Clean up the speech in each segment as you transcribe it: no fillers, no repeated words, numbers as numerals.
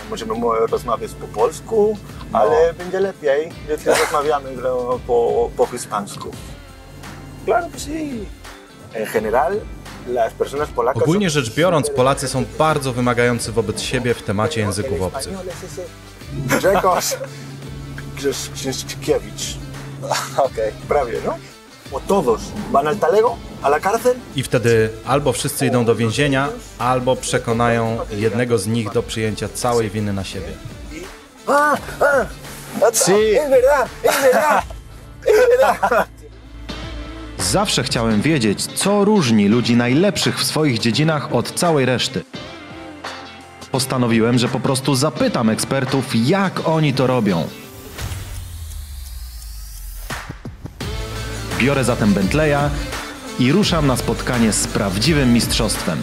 możemy rozmawiać po polsku, ale będzie lepiej, jeśli rozmawiamy po hiszpańsku. Claro que sí. En general, las personas polacas... Ogólnie rzecz biorąc, Polacy są bardzo wymagający wobec siebie w temacie języków obcych. Grzegorz Grzeszkiewicz. Okej. Prawie, no? O todos. Van al talego? A la cárcel? I wtedy albo wszyscy idą do więzienia, albo przekonają jednego z nich do przyjęcia całej winy na siebie. Sí. Es verdad, es verdad. Es verdad. Zawsze chciałem wiedzieć, co różni ludzi najlepszych w swoich dziedzinach od całej reszty. Postanowiłem, że po prostu zapytam ekspertów, jak oni to robią. Biorę zatem Bentleya i ruszam na spotkanie z prawdziwym mistrzostwem.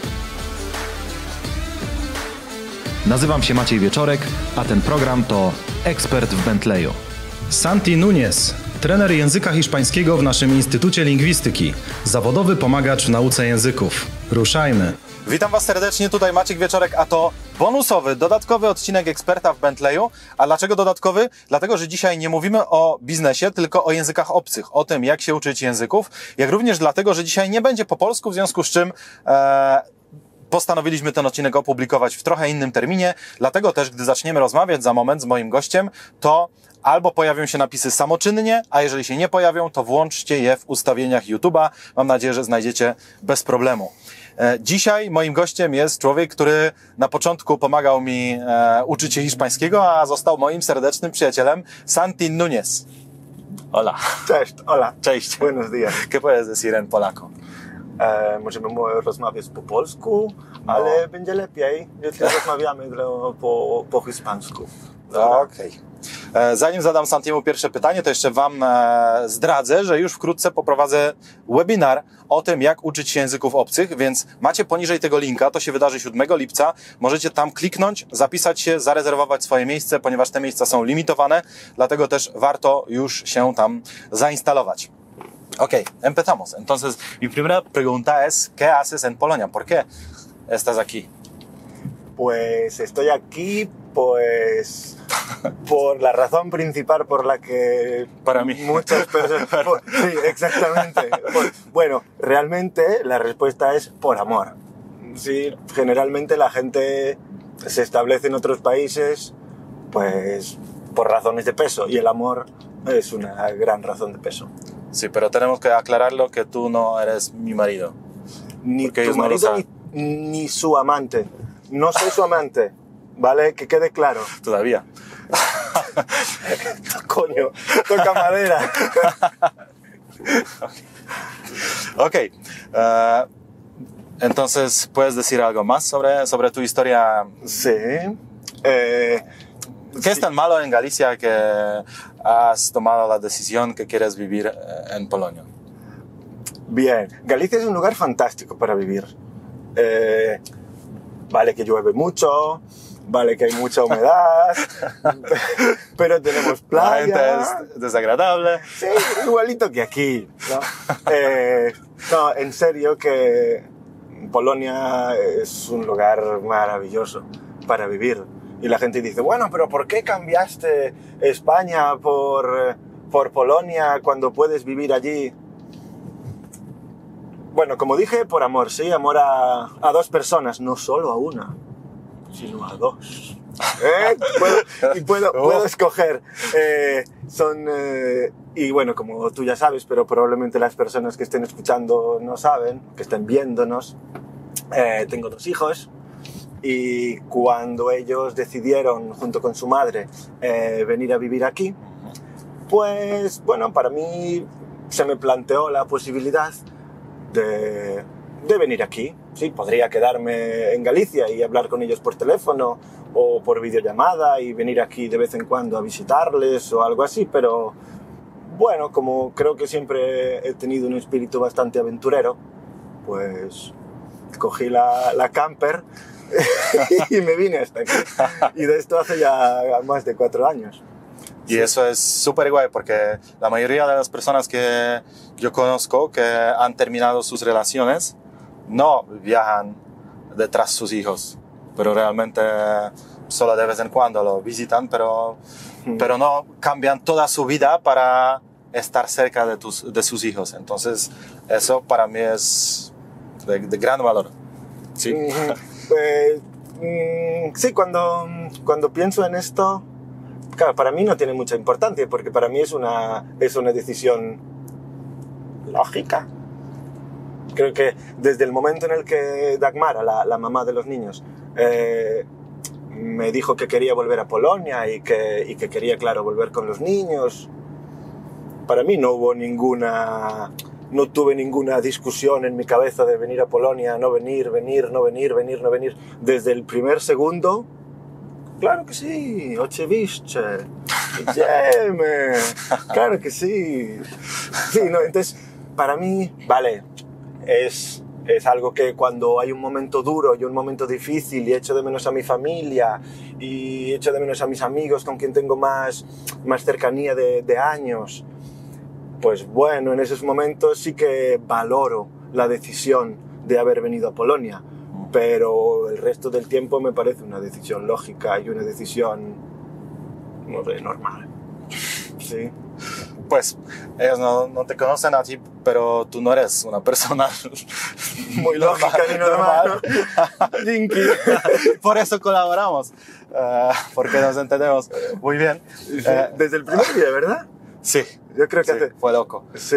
Nazywam się Maciej Wieczorek, a ten program to Ekspert w Bentleyu. Santi Núñez, trener języka hiszpańskiego w naszym Instytucie Lingwistyki. Zawodowy pomagacz w nauce języków. Ruszajmy! Witam Was serdecznie, tutaj Maciek Wieczorek, a to bonusowy, dodatkowy odcinek Eksperta w Bentleyu. A dlaczego dodatkowy? Dlatego, że dzisiaj nie mówimy o biznesie, tylko o językach obcych, o tym, jak się uczyć języków, jak również dlatego, że dzisiaj nie będzie po polsku, w związku z czym postanowiliśmy ten odcinek opublikować w trochę innym terminie, dlatego też, gdy zaczniemy rozmawiać za moment z moim gościem, to albo pojawią się napisy samoczynnie, a jeżeli się nie pojawią, to włączcie je w ustawieniach YouTube'a. Mam nadzieję, że znajdziecie bez problemu. Dzisiaj moim gościem jest człowiek, który na początku pomagał mi uczyć się hiszpańskiego, a został moim serdecznym przyjacielem, Santi Núñez. Hola. Cześć, hola. Cześć. Buenos días. ¿Qué puedes decir en polaco? Możemy rozmawiać po polsku, ale będzie lepiej, jeśli rozmawiamy po hiszpańsku. Okej. Zanim zadam Santiemu pierwsze pytanie, to jeszcze Wam zdradzę, że już wkrótce poprowadzę webinar o tym, jak uczyć się języków obcych, więc macie poniżej tego linka, to się wydarzy 7 lipca. Możecie tam kliknąć, zapisać się, zarezerwować swoje miejsce, ponieważ te miejsca są limitowane, dlatego też warto już się tam zainstalować. Ok, empezamos. Entonces, mi primera pregunta es, ¿qué haces en Polonia? ¿Por qué estás aquí? Pues estoy aquí, pues por la razón principal por la que para mí muchas personas... sí, exactamente. Bueno, realmente la respuesta es por amor. Sí, generalmente la gente se establece en otros países pues por razones de peso y el amor es una gran razón de peso. Sí, pero tenemos que aclararlo que tú no eres mi marido. Ni tu marido ni su amante. No soy su amante, ¿vale? Que quede claro. Todavía. Coño, toca madera. Ok. Entonces, ¿puedes decir algo más sobre tu historia? Sí. ¿Qué es tan malo en Galicia que has tomado la decisión que quieres vivir en Polonia? Bien, Galicia es un lugar fantástico para vivir. Vale que llueve mucho, vale que hay mucha humedad, pero tenemos playa. La gente es desagradable. Sí, igualito que aquí, ¿no? No, en serio que Polonia es un lugar maravilloso para vivir. Y la gente dice, bueno, pero ¿por qué cambiaste España por Polonia cuando puedes vivir allí? Bueno, como dije, por amor, sí, amor a dos personas, no solo a una, sino a dos. Puedo escoger. Y bueno, como tú ya sabes, pero probablemente las personas que estén escuchando no saben, que estén viéndonos, tengo 2 hijos. Y cuando ellos decidieron, junto con su madre, venir a vivir aquí, pues bueno, para mí se me planteó la posibilidad de venir aquí. Sí, podría quedarme en Galicia y hablar con ellos por teléfono o por videollamada y venir aquí de vez en cuando a visitarles o algo así, pero bueno, como creo que siempre he tenido un espíritu bastante aventurero, pues cogí la camper y me vine hasta aquí. Y de esto hace ya más de 4 años. Y eso es súper guay porque la mayoría de las personas que yo conozco que han terminado sus relaciones no viajan detrás de sus hijos, pero realmente solo de vez en cuando lo visitan, pero no cambian toda su vida para estar cerca de sus hijos. Entonces, eso para mí es de gran valor. Sí. Sí, cuando pienso en esto, claro, para mí no tiene mucha importancia, porque para mí es una decisión lógica. Creo que desde el momento en el que Dagmara, la mamá de los niños, me dijo que quería volver a Polonia y que quería, claro, volver con los niños, para mí no tuve ninguna discusión en mi cabeza de venir a Polonia, no venir. Desde el primer segundo, claro que sí, oczywiście, idziemy, claro que sí. Sí, no, entonces, para mí, vale, es algo que cuando hay un momento duro y un momento difícil y echo de menos a mi familia y echo de menos a mis amigos con quien tengo más cercanía de años, pues bueno, en esos momentos sí que valoro la decisión de haber venido a Polonia, pero el resto del tiempo me parece una decisión lógica y una decisión, no sé, normal. Sí. Pues ellos no te conocen a ti, pero tú no eres una persona muy lógica ni normal. Jinky. Por eso colaboramos, porque nos entendemos muy bien. Desde el primer día, ¿verdad? Sí, yo creo que sí, fue loco. Sí,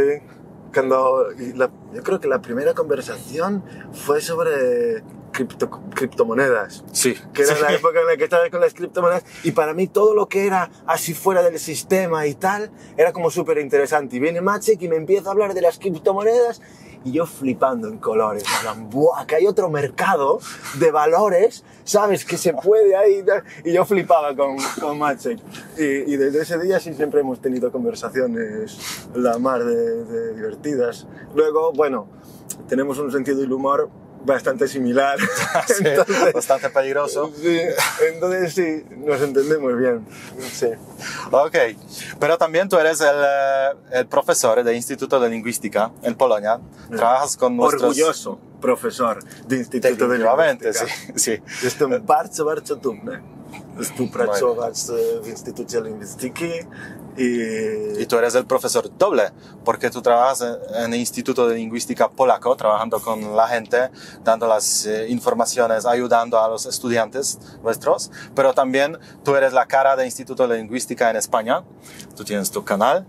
yo creo que la primera conversación fue sobre criptomonedas. Sí. Que era la época en la que estaba con las criptomonedas, y para mí todo lo que era así fuera del sistema y tal, era como súper interesante. Y viene Maciek y me empieza a hablar de las criptomonedas, y yo flipando en colores, en plan, ¡buah! Que hay otro mercado de valores, ¿sabes? Que se puede ahí. Y yo flipaba con Maciek. Y desde ese día sí siempre hemos tenido conversaciones la mar de divertidas. Luego, bueno, tenemos un sentido del humor bastante similar. Sí, entonces, bastante peligroso. Sí, entonces sí, nos entendemos bien. Sí. Ok, pero también tú eres el profesor del Instituto de Lingüística en Polonia. Trabajas con nuestros... Orgulloso profesor de Instituto de Lingüística. Sí. Jestem bardzo dumny. Tu pracować w Instytucie Lingwistyki. Y tú eres el profesor doble, porque tú trabajas en el Instituto de Lingüística Polaco, trabajando con la gente, dando las informaciones, ayudando a los estudiantes nuestros, pero también tú eres la cara del Instituto de Lingüística en España. Tú tienes tu canal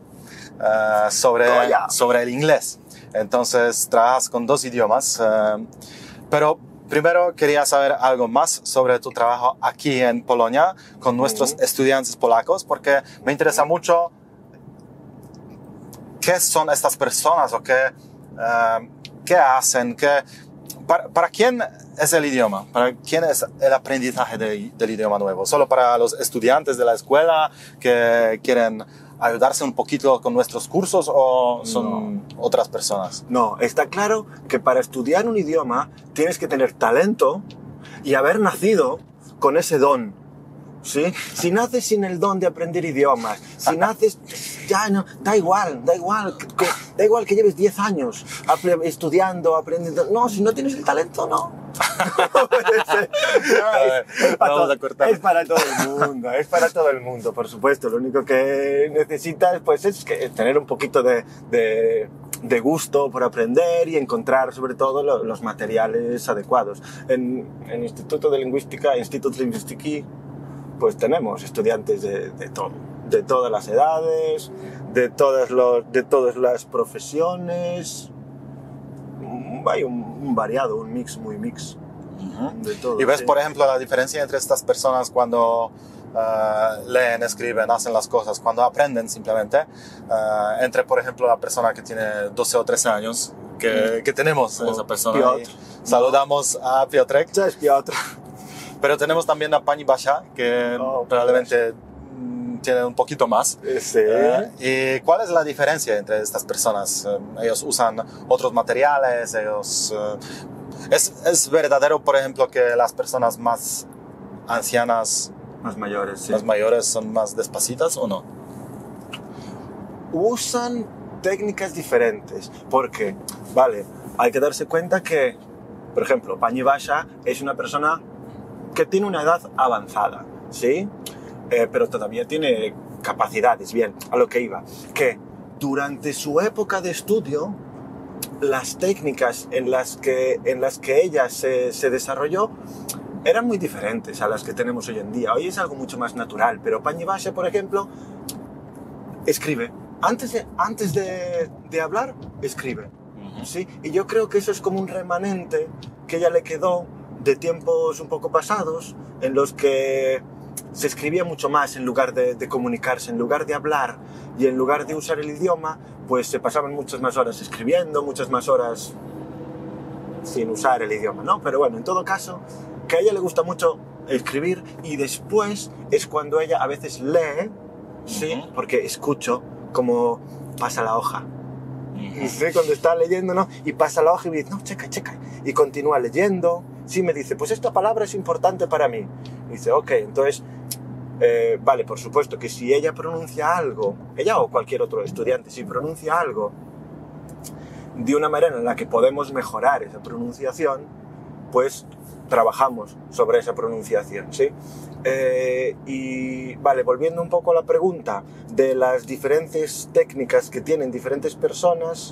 sobre el inglés. Entonces trabajas con dos idiomas, pero primero quería saber algo más sobre tu trabajo aquí en Polonia con nuestros estudiantes polacos, porque me interesa mucho qué son estas personas o qué hacen, para quién es el idioma, para quién es el aprendizaje del idioma nuevo. ¿Solo para los estudiantes de la escuela que quieren ayudarse un poquito con nuestros cursos, o son otras personas? No, está claro que para estudiar un idioma tienes que tener talento y haber nacido con ese don, ¿sí? Si naces sin el don de aprender idiomas, si naces, ya no, da igual que lleves 10 años estudiando, aprendiendo. No, si no tienes el talento, no. Es para todo el mundo, por supuesto. Lo único que necesitas, pues, es tener un poquito de gusto por aprender y encontrar, sobre todo, los materiales adecuados. En Instituto de Lingüística, pues tenemos estudiantes de todo, de todas las edades, de todas las profesiones. Hay un variado, un mix, muy mix de todo. ¿Y ves, por ejemplo, la diferencia entre estas personas cuando leen, escriben, hacen las cosas, cuando aprenden simplemente, entre, por ejemplo, la persona que tiene 12 o 13 años, que tenemos esa persona? Piotr. Saludamos a Piotrek. Cześć, Piotr. Pero tenemos también a Pani Basia, que probablemente tiene un poquito más. Sí. ¿Y cuál es la diferencia entre estas personas? Ellos usan otros materiales, ¿Es verdadero, por ejemplo, que las personas más ancianas, más mayores, sí, las mayores son más despacitas o no? Usan técnicas diferentes, porque, vale, hay que darse cuenta que, por ejemplo, Pani Basia es una persona que tiene una edad avanzada, ¿sí? Pero todavía tiene capacidades, bien, a lo que iba, que durante su época de estudio, las técnicas en las que ella se desarrolló eran muy diferentes a las que tenemos hoy en día. Hoy es algo mucho más natural, pero Pani Bashe, por ejemplo, escribe. Antes de hablar, escribe. ¿Sí? Y yo creo que eso es como un remanente que ella le quedó de tiempos un poco pasados, en los que se escribía mucho más en lugar de comunicarse, en lugar de hablar y en lugar de usar el idioma, pues se pasaban muchas más horas escribiendo, muchas más horas sin usar el idioma, ¿no? Pero bueno, en todo caso, que a ella le gusta mucho escribir y después es cuando ella a veces lee, ¿sí? Porque escucho cómo pasa la hoja. ¿Sí? Cuando está leyendo, ¿no? Y pasa la hoja y me dice, no, checa. Y continúa leyendo. Sí, me dice, pues esta palabra es importante para mí. Y dice, ok, entonces, vale, por supuesto que si ella pronuncia algo, ella o cualquier otro estudiante, si pronuncia algo de una manera en la que podemos mejorar esa pronunciación, pues trabajamos sobre esa pronunciación, ¿sí? Y vale, volviendo un poco a la pregunta de las diferentes técnicas que tienen diferentes personas,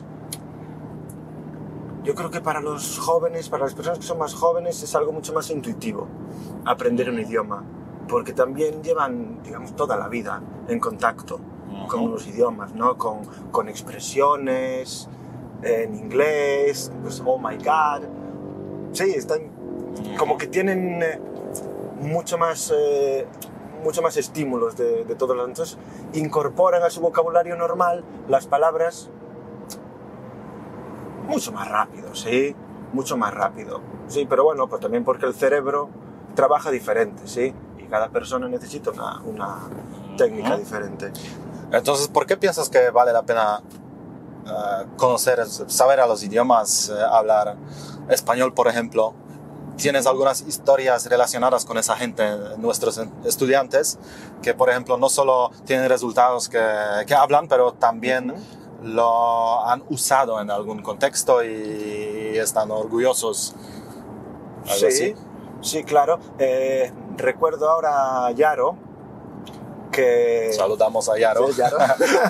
yo creo que para los jóvenes, para las personas que son más jóvenes, es algo mucho más intuitivo aprender un idioma, porque también llevan, digamos, toda la vida en contacto con los idiomas, ¿no? Con expresiones en inglés, pues oh my god, sí, están como que tienen mucho más estímulos de todo lo. Entonces incorporan a su vocabulario normal las palabras mucho más rápido, ¿sí? Mucho más rápido, sí, pero bueno, pues también porque el cerebro trabaja diferente, ¿sí? Y cada persona necesita una técnica diferente. Entonces, ¿por qué piensas que vale la pena saber a los idiomas, hablar español, por ejemplo? Tienes algunas historias relacionadas con esa gente, nuestros estudiantes, que por ejemplo no solo tienen resultados que hablan, pero también lo han usado en algún contexto y están orgullosos. ¿Algo así? Sí, claro. Recuerdo ahora a Yaro, que... Saludamos a Yaro. Sí, Yaro.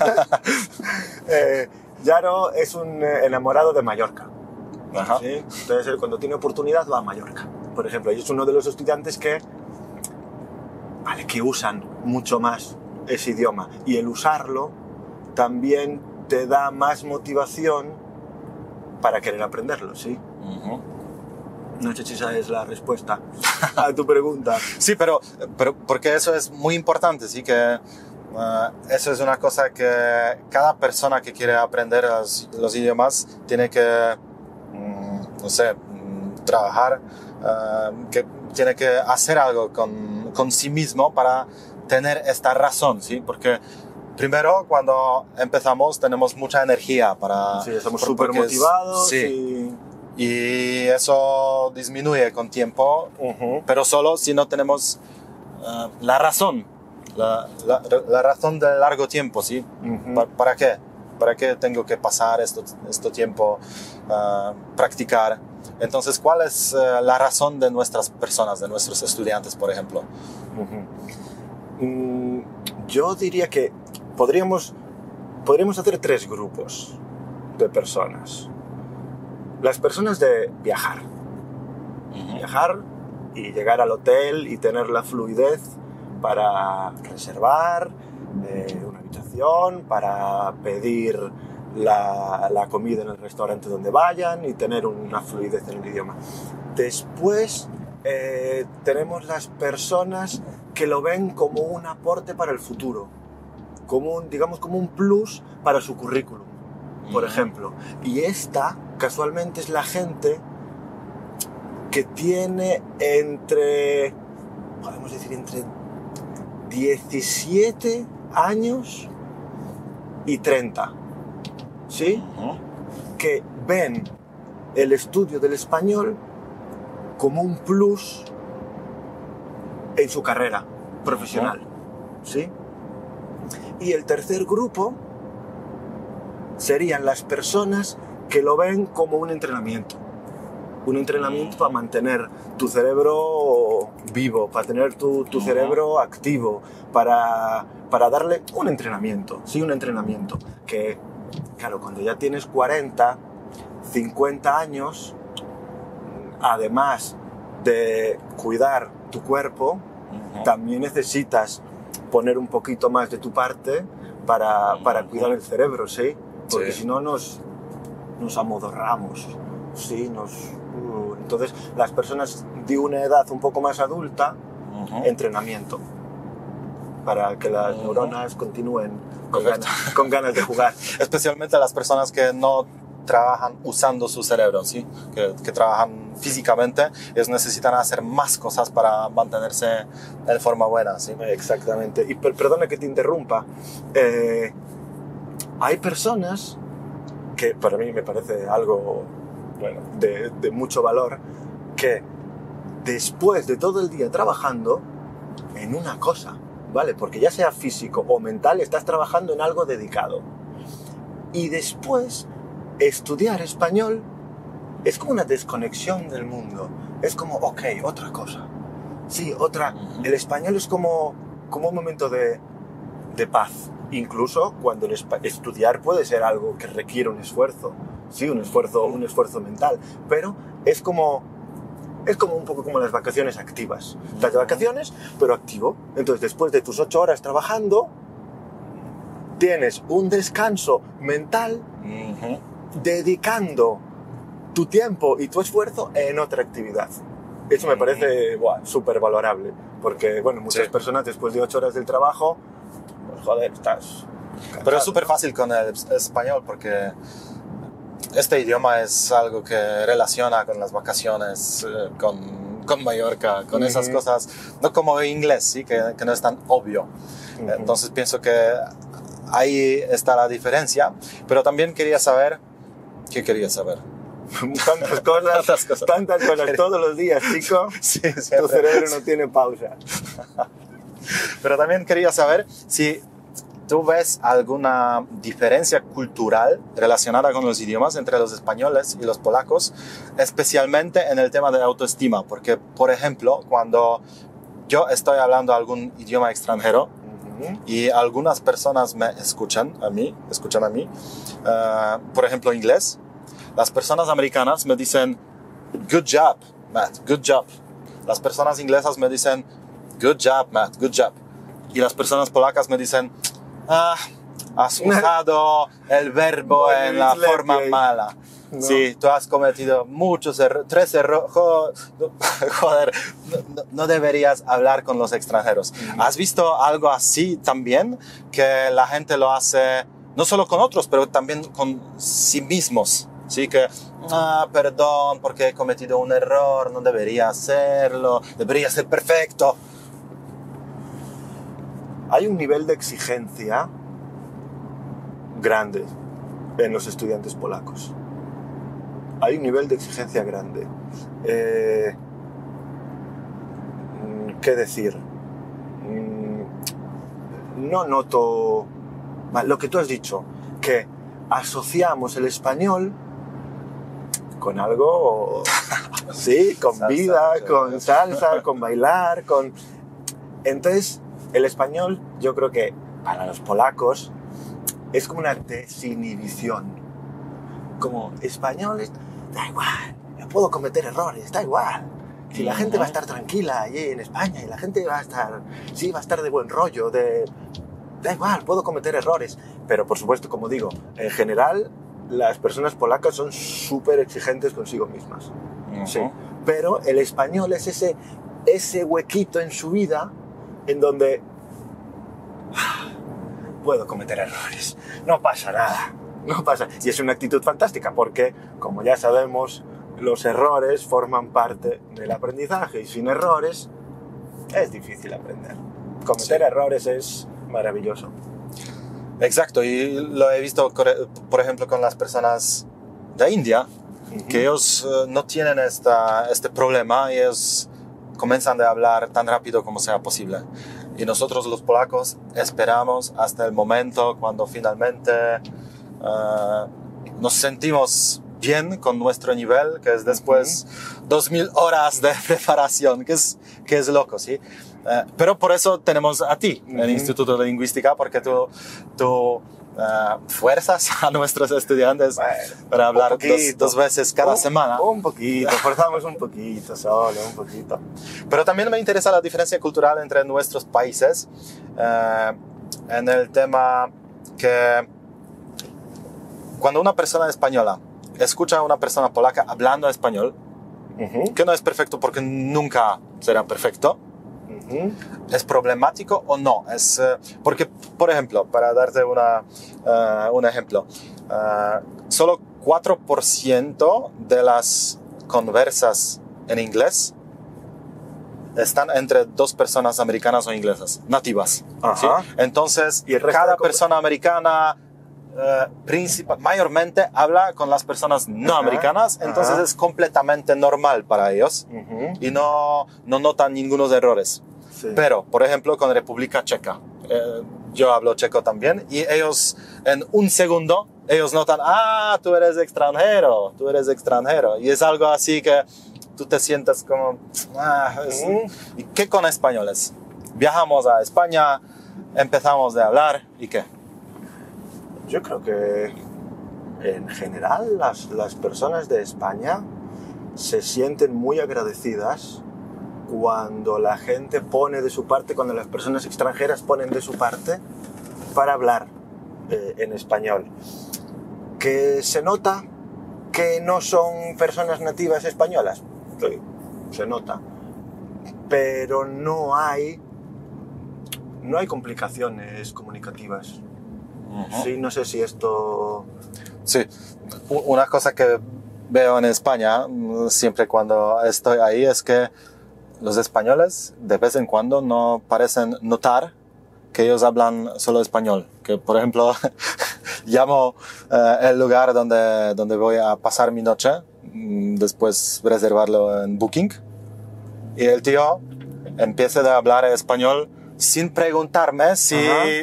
Yaro es un enamorado de Mallorca. Ajá. ¿Sí? Entonces él cuando tiene oportunidad va a Mallorca, por ejemplo, y es uno de los estudiantes que usan mucho más ese idioma, y el usarlo también te da más motivación para querer aprenderlo, ¿sí? No sé si esa es la respuesta a tu pregunta. Sí, pero porque eso es muy importante, sí, que eso es una cosa que cada persona que quiere aprender los idiomas tiene que no sé, trabajar, que tiene que hacer algo con sí mismo para tener esta razón, ¿sí? Porque primero, cuando empezamos, tenemos mucha energía para... Sí, estamos súper motivados. Sí. Y eso disminuye con tiempo, pero solo si no tenemos la razón, la razón de largo tiempo, ¿sí? ¿Para qué? ¿Para qué tengo que pasar este tiempo practicar? Entonces, ¿cuál es la razón de nuestras personas, de nuestros estudiantes, por ejemplo? Yo diría que podríamos hacer 3 grupos de personas. Las personas de viajar. Viajar y llegar al hotel y tener la fluidez para reservar una habitación, para pedir la comida en el restaurante donde vayan y tener una fluidez en el idioma. Después tenemos las personas que lo ven como un aporte para el futuro, como un plus para su currículum, por ejemplo. Y esta, casualmente, es la gente que tiene entre 17 años y 30, ¿sí? Que ven el estudio del español como un plus en su carrera profesional, ¿sí? Y el tercer grupo serían las personas que lo ven como un entrenamiento, un entrenamiento para mantener tu cerebro vivo, para tener tu cerebro activo, para darle un entrenamiento, sí, un entrenamiento. Que, claro, cuando ya tienes 40, 50 años, además de cuidar tu cuerpo, también necesitas poner un poquito más de tu parte para cuidar el cerebro, ¿sí? Porque si no nos amodorramos, ¿sí? Entonces, las personas de una edad un poco más adulta, entrenamiento, para que las neuronas continúen con ganas de jugar. Especialmente las personas que no trabajan usando su cerebro, ¿sí? Que trabajan físicamente, ellos necesitan hacer más cosas para mantenerse en forma buena, ¿sí? Exactamente. Y perdona que te interrumpa. Hay personas que para mí me parece algo, bueno, de mucho valor, que después de todo el día trabajando en una cosa, ¿vale? Porque ya sea físico o mental, estás trabajando en algo dedicado. Y después estudiar español es como una desconexión del mundo. Es como, ok, otra cosa. Sí, otra. El español es como un momento de paz. Incluso cuando estudiar puede ser algo que requiere un esfuerzo. Sí, un esfuerzo mental. Pero es como un poco como las vacaciones activas. Estás de vacaciones, pero activo. Entonces, después de tus 8 horas trabajando, tienes un descanso mental dedicando tu tiempo y tu esfuerzo en otra actividad. Eso me parece súper valorable, porque bueno, muchas personas después de 8 horas del trabajo, pues joder, estás cansado. Pero es súper fácil con el español, porque este idioma es algo que relaciona con las vacaciones, con Mallorca, con esas cosas, no como el inglés, ¿sí? que no es tan obvio. Entonces pienso que ahí está la diferencia, pero también quería saber. ¿Qué quería saber? Tantas cosas todos los días, chico. Sí, tu cerebro no tiene pausa. Pero también quería saber si tú ves alguna diferencia cultural relacionada con los idiomas entre los españoles y los polacos, especialmente en el tema de autoestima, porque, por ejemplo, cuando yo estoy hablando algún idioma extranjero, y algunas personas me escuchan a mí, por ejemplo, inglés. Las personas americanas me dicen, good job, Matt, good job. Las personas inglesas me dicen, good job, Matt, good job. Y las personas polacas me dicen, has usado el verbo en la forma mala. No. Sí, tú has cometido muchos errores, 3 errores. Joder, no deberías hablar con los extranjeros. ¿Has visto algo así también? Que la gente lo hace no solo con otros, pero también con sí mismos. Sí, que, perdón, porque he cometido un error, no debería hacerlo, debería ser perfecto. Hay un nivel de exigencia grande en los estudiantes polacos. Hay un nivel de exigencia grande. ¿Qué decir? No noto lo que tú has dicho, que asociamos el español con algo, sí, con salsa, vida, con salsa, con bailar, con... Entonces, el español, yo creo que para los polacos es como una desinhibición. Como español, da igual, yo puedo cometer errores, da igual. Si la gente va a estar tranquila allí en España y la gente va a estar de buen rollo, da igual, puedo cometer errores. Pero por supuesto, como digo, en general las personas polacas son súper exigentes consigo mismas. Sí. Pero el español es ese huequito en su vida en donde puedo cometer errores, no pasa nada. No pasa. Y es una actitud fantástica porque, como ya sabemos, los errores forman parte del aprendizaje y sin errores es difícil aprender. Cometer errores es maravilloso. Exacto, y lo he visto, por ejemplo, con las personas de India, que ellos no tienen este problema y ellos comienzan a hablar tan rápido como sea posible. Y nosotros los polacos esperamos hasta el momento cuando finalmente nos sentimos bien con nuestro nivel, que es después 2000 horas de preparación, que es loco, ¿sí? Pero por eso tenemos a ti, el Instituto de Lingüística, porque tú fuerzas a nuestros estudiantes para hablar dos veces cada semana. Un poquito, forzamos un poquito, solo un poquito. Pero también me interesa la diferencia cultural entre nuestros países en el tema que cuando una persona española escucha a una persona polaca hablando español, que no es perfecto porque nunca será perfecto, ¿es problemático o no? Porque, por ejemplo, para darte un ejemplo, solo 4% de las conversas en inglés están entre dos personas americanas o inglesas, nativas. ¿Sí? Entonces, ¿Y el resto cada de persona americana mayormente habla con las personas no americanas, entonces es completamente normal para ellos y no notan ningunos errores. Sí. Pero, por ejemplo, con República Checa, yo hablo checo también, y ellos en un segundo, ellos notan, tú eres extranjero, y es algo así que tú te sientes como, ¿y qué con españoles? Viajamos a España, empezamos a hablar, ¿y qué? Yo creo que en general las personas de España se sienten muy agradecidas cuando la gente pone de su parte, cuando las personas extranjeras ponen de su parte para hablar en español. Que se nota que no son personas nativas españolas, sí, se nota, pero no hay complicaciones comunicativas. Sí, no sé si esto... Sí, una cosa que veo en España, siempre cuando estoy ahí, es que los españoles de vez en cuando no parecen notar que ellos hablan solo español. Que, por ejemplo, llamo el lugar donde voy a pasar mi noche, después reservarlo en Booking, y el tío empieza a hablar español sin preguntarme si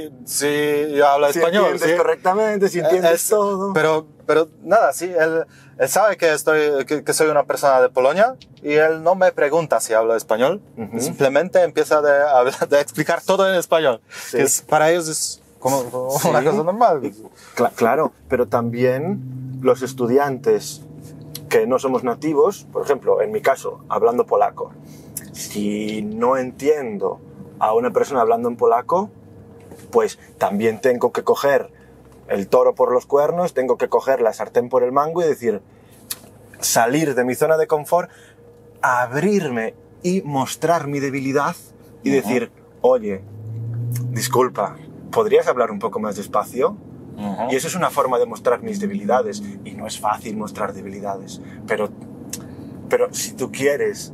yo hablo español. Si entiendes correctamente, si entiendes todo. Pero nada, sí, él sabe que soy una persona de Polonia y él no me pregunta si hablo español. Simplemente empieza a explicar todo en español. Sí. Que para ellos es como una cosa normal. Claro, pero también los estudiantes que no somos nativos, por ejemplo, en mi caso, hablando polaco, si no entiendo a una persona hablando en polaco, pues también tengo que coger el toro por los cuernos, tengo que coger la sartén por el mango y decir, salir de mi zona de confort, abrirme y mostrar mi debilidad y decir, oye, disculpa, ¿podrías hablar un poco más despacio? Y eso es una forma de mostrar mis debilidades, y no es fácil mostrar debilidades, pero si tú quieres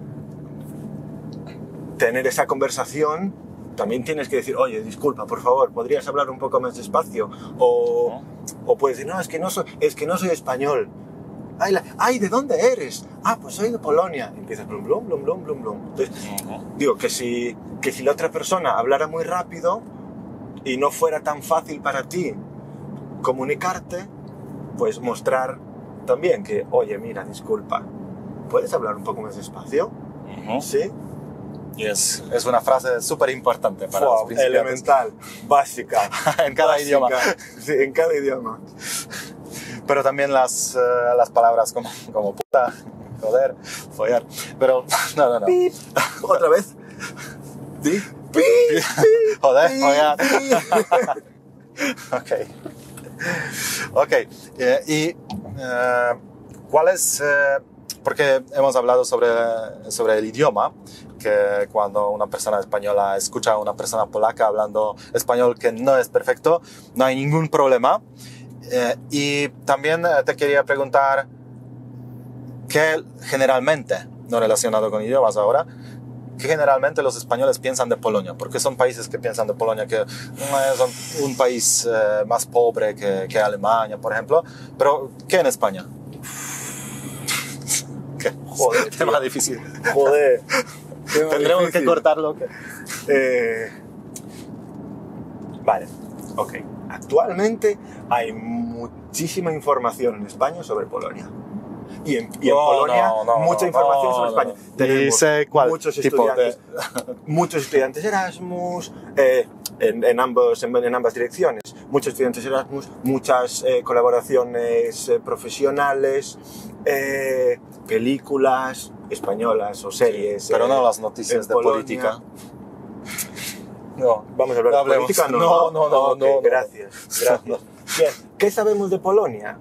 tener esa conversación, también tienes que decir, oye, disculpa, por favor, ¿podrías hablar un poco más despacio? O puedes decir, no, es que no soy español. Ay, ¿de dónde eres? Pues soy de Polonia. Y empiezas blum, blum, blum, blum, blum, blum. Entonces, digo, que si la otra persona hablara muy rápido y no fuera tan fácil para ti comunicarte, pues mostrar también que, oye, mira, disculpa, ¿puedes hablar un poco más despacio? ¿Sí? Y es una frase súper importante para los principiantes. Elemental, básica. En cada idioma. Sí, en cada idioma. Pero también las palabras como puta, joder, follar. Pero no. Pip. ¿Otra vez? ¿Sí? Pip, joder, pip, follar. pip. Ok. ¿Cuál es...? Porque hemos hablado sobre el idioma, que cuando una persona española escucha a una persona polaca hablando español que no es perfecto, no hay ningún problema. Y también te quería preguntar qué generalmente, no relacionado con idiomas ahora, qué generalmente los españoles piensan de Polonia, porque son países que piensan de Polonia que son un país más pobre que Alemania, por ejemplo, pero ¿qué en España? ¿Qué? Joder, tema tío. difícil. Joder. Tendremos difícil. que cortarlo. Vale, ok. Actualmente hay muchísima información en España sobre Polonia. Y en Polonia, mucha información sobre España. Tenemos Y sé cuál muchos tipo estudiantes, muchos estudiantes Erasmus, en ambas direcciones. Muchos estudiantes Erasmus, muchas colaboraciones profesionales, películas españolas o series. Pero no las noticias de Polonia. política. No, ¿Vamos a hablar de hablemos. política? No. Ok, gracias. Bien, ¿qué sabemos de Polonia?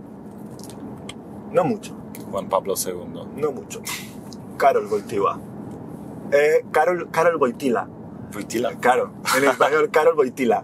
No mucho. Juan Pablo II. No mucho. Karol Wojtyła. Karol Wojtyła. Wojtyła. Claro, en español, Karol Wojtyła.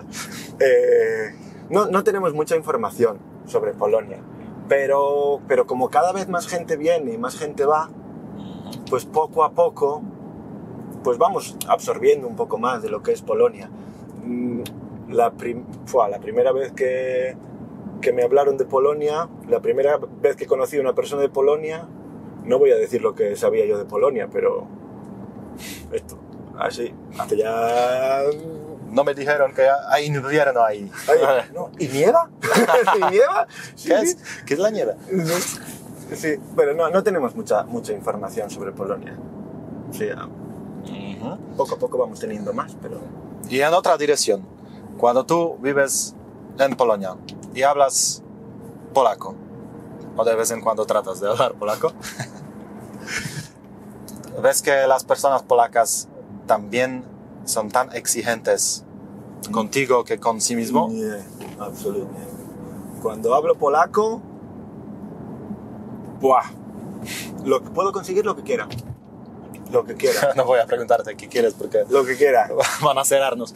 No tenemos mucha información sobre Polonia, pero como cada vez más gente viene y más gente va, pues poco a poco pues vamos absorbiendo un poco más de lo que es Polonia. La primera vez que me hablaron de Polonia, la primera vez que conocí a una persona de Polonia, no voy a decir lo que sabía yo de Polonia, pero esto, así, hace ya... No me dijeron que hay invierno ahí. Ay, no, ¿y nieva? ¿Y nieva? Sí, ¿Qué es la nieve? sí, pero no tenemos mucha información sobre Polonia. Sí, poco a poco vamos teniendo más, pero... Y en otra dirección, cuando tú vives en Polonia y hablas polaco, o de vez en cuando tratas de hablar polaco, ves que las personas polacas también son tan exigentes contigo que con sí mismo. Yeah, absolutamente. Cuando hablo polaco, puedo conseguir lo que quiera. Lo que quiera. No voy a preguntarte qué quieres porque Lo que quiera. van a cerrarnos.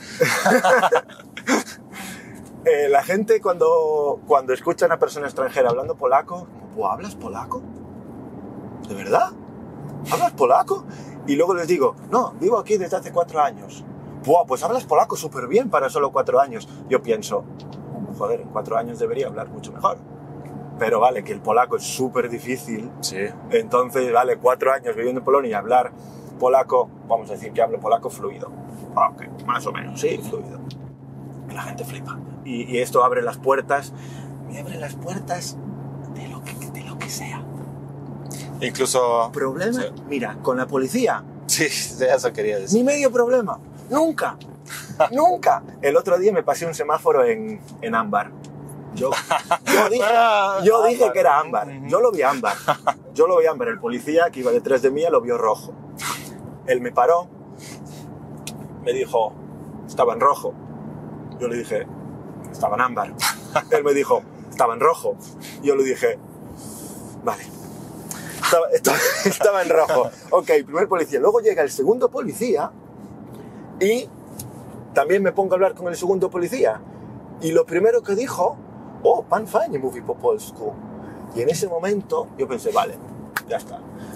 La gente cuando escucha a una persona extranjera hablando polaco, ¿hablas polaco? ¿De verdad? ¿Hablas polaco? Y luego les digo, no, vivo aquí desde hace 4 años. Pues hablas polaco súper bien para solo 4 años. Yo pienso, joder, en 4 años debería hablar mucho mejor. Pero vale, que el polaco es súper difícil. Sí. Entonces, vale, 4 años viviendo en Polonia y hablar polaco, vamos a decir que hablo polaco fluido. Ok, más o menos, sí, fluido. Y la gente flipa. Y esto abre las puertas, me abre las puertas de lo que sea. Incluso... ¿Problema? Sí. Mira, con la policía, Sí, eso quería decir. ni medio problema. Nunca. Nunca. El otro día me pasé un semáforo en ámbar. Yo dije que era ámbar. Yo lo vi ámbar. El policía que iba detrás de mí lo vio rojo. Él me paró, me dijo, estaba en rojo. Yo le dije, estaba en ámbar. Él me dijo, estaba en rojo. Yo le dije, vale. Estaba en rojo. Ok, primer policía. Luego llega el segundo policía y también me pongo a hablar con el segundo policía. Y lo primero que dijo, pan fajnie mówi po polsku. Y en ese momento yo pensé, vale, ya está.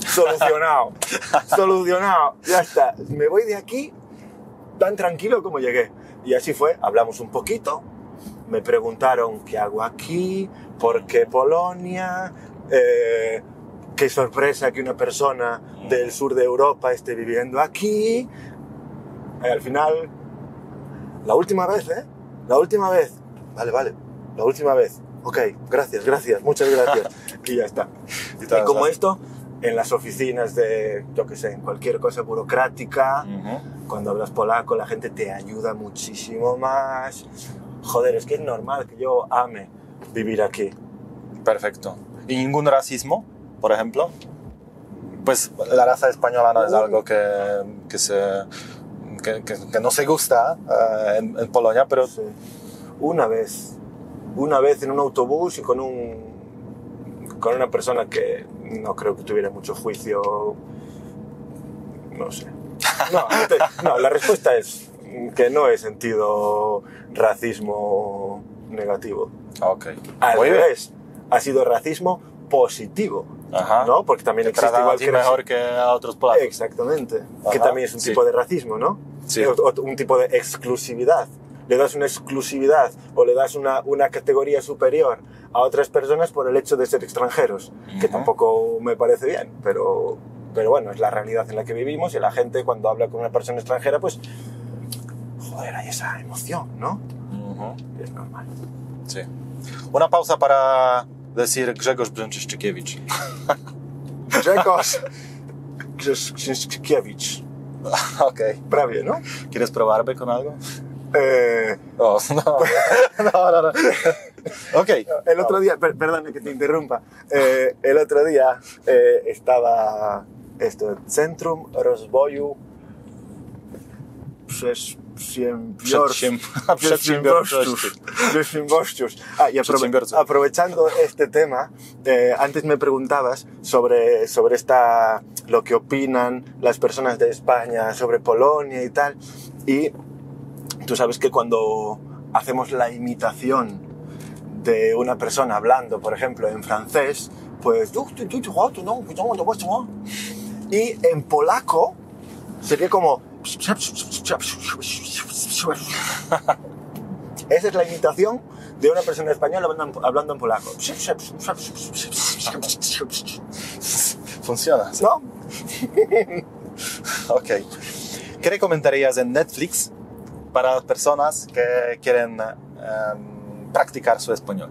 Solucionado, ya está. Me voy de aquí tan tranquilo como llegué. Y así fue, hablamos un poquito, me preguntaron qué hago aquí, por qué Polonia, qué sorpresa que una persona del sur de Europa esté viviendo aquí. Y al final, la última vez, la última vez, vale, la última vez, ok, gracias, muchas gracias, y ya está. Y como esto, en las oficinas de, yo qué sé, en cualquier cosa burocrática, cuando hablas polaco la gente te ayuda muchísimo más. Joder, es que es normal que yo ame vivir aquí. Perfecto. ¿Y ningún racismo, por ejemplo? Pues la raza española no es algo que no se gusta en Polonia, pero... Sí. Una vez en un autobús y con una persona que no creo que tuviera mucho juicio, no sé. No, la respuesta es que no he sentido racismo negativo. Ok. Al revés, ha sido racismo positivo. Ajá. ¿No? Porque también Te existe tratan igual a ti que mejor que a otros polacos. Exactamente. Ajá, que también es un sí. tipo de racismo, ¿no? Sí. Un tipo de exclusividad. Le das una exclusividad o le das una categoría superior a otras personas por el hecho de ser extranjeros, que tampoco me parece bien, pero bueno, es la realidad en la que vivimos y la gente cuando habla con una persona extranjera, pues, joder, hay esa emoción, ¿no? Es normal. Sí. Una pausa para decir Grzegorz Brzęczyszczykiewicz. Grzegorz Krzyszkiewicz. Ok. Prawie, ¿no? ¿Quieres probarme con algo? Eh, Oh, no. No. Ok. el otro día, perdón que te interrumpa, el otro día estaba Centrum Rozwoju Przedsiębiorczość. Y aprovechando este tema, antes me preguntabas sobre lo que opinan las personas de España sobre Polonia y tal, y tú sabes que cuando hacemos la imitación de una persona hablando, por ejemplo, en francés, pues... Y en polaco sería como... Esa es la imitación de una persona española hablando en polaco. Funciona. ¿Sí? ¿No? Ok. ¿Qué recomendarías en Netflix para las personas que quieren practicar su español?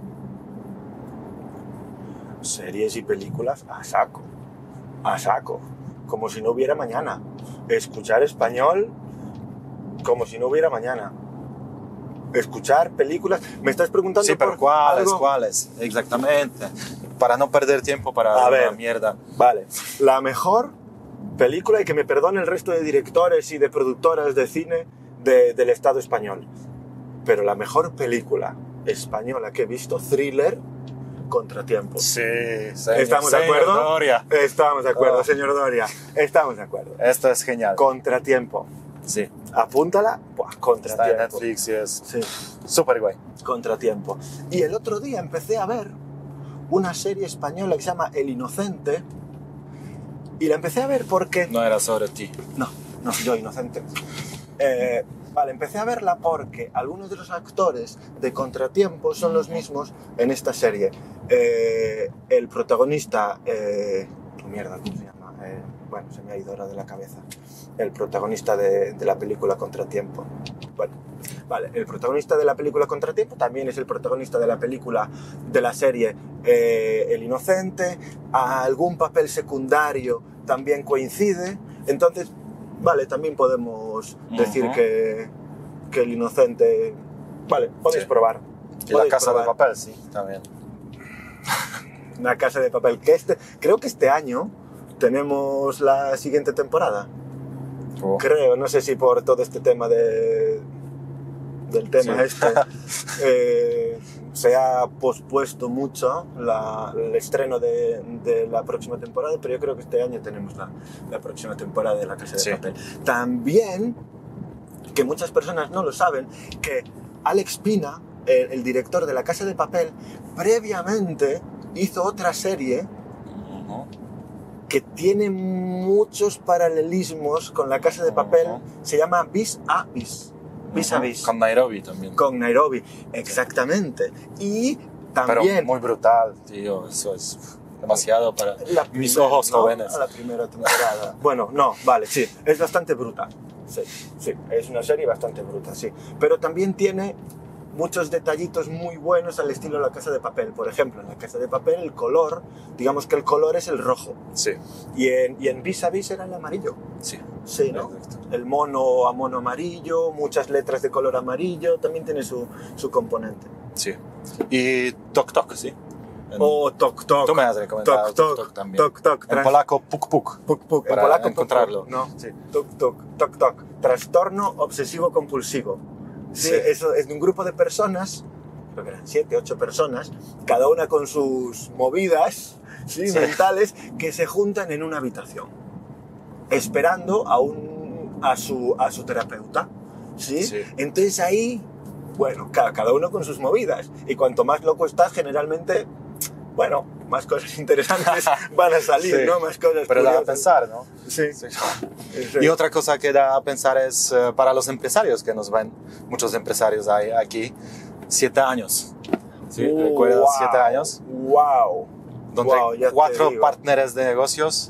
Series y películas a saco. A saco. Como si no hubiera mañana. Escuchar español como si no hubiera mañana. Escuchar películas. Me estás preguntando Sí, pero por ¿cuáles? Exactamente. Para no perder tiempo para A una ver. mierda. Vale. La mejor película, y que me perdone el resto de directores y de productoras de cine del Estado español, pero la mejor película española que he visto, Thriller, Contratiempo. Sí, ¿Estamos de acuerdo? señor Doria. Estamos de acuerdo, Oh. señor Doria. Estamos de acuerdo. Esto es genial. Contratiempo. Sí. Apúntala. Buah, Está en Contratiempo. Netflix y es Sí, súper guay. Contratiempo. Y el otro día empecé a ver una serie española que se llama El Inocente. Y la empecé a ver porque... No era sobre ti. No, yo inocente. Vale, empecé a verla porque algunos de los actores de Contratiempo son los mismos en esta serie. El protagonista... mierda, ¿cómo se llama? Bueno, se me ha ido ahora de la cabeza. El protagonista de la película Contratiempo. Bueno, vale, el protagonista de la película Contratiempo también es el protagonista de la película, de la serie El Inocente. A algún papel secundario también coincide. Entonces, vale, también podemos decir que El Inocente... Vale, podéis Sí. probar. Y La Podéis Casa de probar. Papel, sí, también. La Casa de Papel. Creo que este año tenemos la siguiente temporada. Oh. Creo, no sé si por todo este tema del tema Sí. se ha pospuesto mucho el estreno de la próxima temporada, pero yo creo que este año tenemos la próxima temporada de La Casa de Sí. Papel. También, que muchas personas no lo saben, que Alex Pina, el director de La Casa de Papel, previamente hizo otra serie Ujú. que tiene muchos paralelismos con La Casa de Papel. Ujú. Se llama Vis a Vis. Vis a Vis. Con Nairobi también. Con Nairobi, exactamente. Y Pero también... muy brutal, tío. Eso es demasiado para la mis primera, ojos ¿no? jóvenes. A la primera temporada. Bueno, no, vale, sí. Es bastante brutal. Sí, sí. Es una serie bastante brutal, sí. Pero también tiene muchos detallitos muy buenos al estilo de La Casa de Papel. Por ejemplo, en La Casa de Papel el color, digamos que el color es el rojo. Sí, Y en Vis a Vis era el amarillo. sí. Sí, ¿no? Exacto. El mono a mono amarillo, muchas letras de color amarillo, también tiene su componente. Sí. Y Tok Tok, sí. En- O Tok Tok. Tú me has recomendado Tok Tok Tok, Tok también. Tok Tok. En polaco, Puk Puk. Puk Puk. En para polaco, encontrarlo. Puk Puk. No, Sí. Tok Tok, Tok Tok. Trastorno obsesivo compulsivo. Sí, Sí. eso es de un grupo de personas, creo que eran 7, 8 personas, cada una con sus movidas, ¿sí? Sí. mentales, que se juntan en una habitación, esperando a su terapeuta. ¿Sí? Sí. Entonces ahí, bueno, cada uno con sus movidas. Y cuanto más loco estás, generalmente, bueno, más cosas interesantes van a salir, Sí. ¿no? Más cosas Pero da a curiosas. pensar, ¿no? Sí. Sí. Sí. Y otra cosa que da a pensar es para los empresarios que nos ven, muchos empresarios hay aquí, 7 años. ¿Sí? ¿Recuerdas Wow. 7 años? Wow. Donde Wow, ya te 4 digo. partners de negocios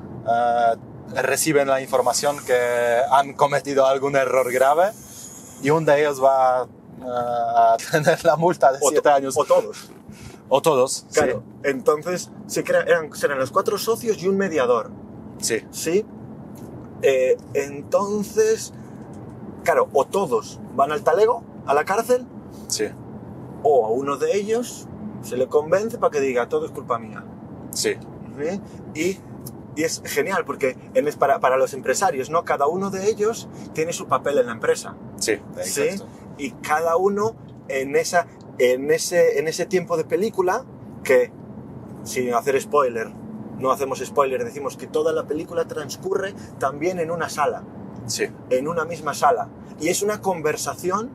reciben la información que han cometido algún error grave y uno de ellos va a tener la multa de 7 años. O todos. O todos. Claro, entonces serán los 4 socios y un mediador. Sí. ¿Sí? Entonces, claro, o todos van al talego, a la cárcel, Sí. o a uno de ellos se le convence para que diga todo es culpa mía. Sí. ¿Sí? Y es genial porque para los empresarios, ¿no? Cada uno de ellos tiene su papel en la empresa. Sí. ¿Sí? Exacto. Y cada uno en ese tiempo de película que, sin hacer spoiler, no hacemos spoiler, decimos que toda la película transcurre también en una sala, Sí. en una misma sala. Y es una conversación,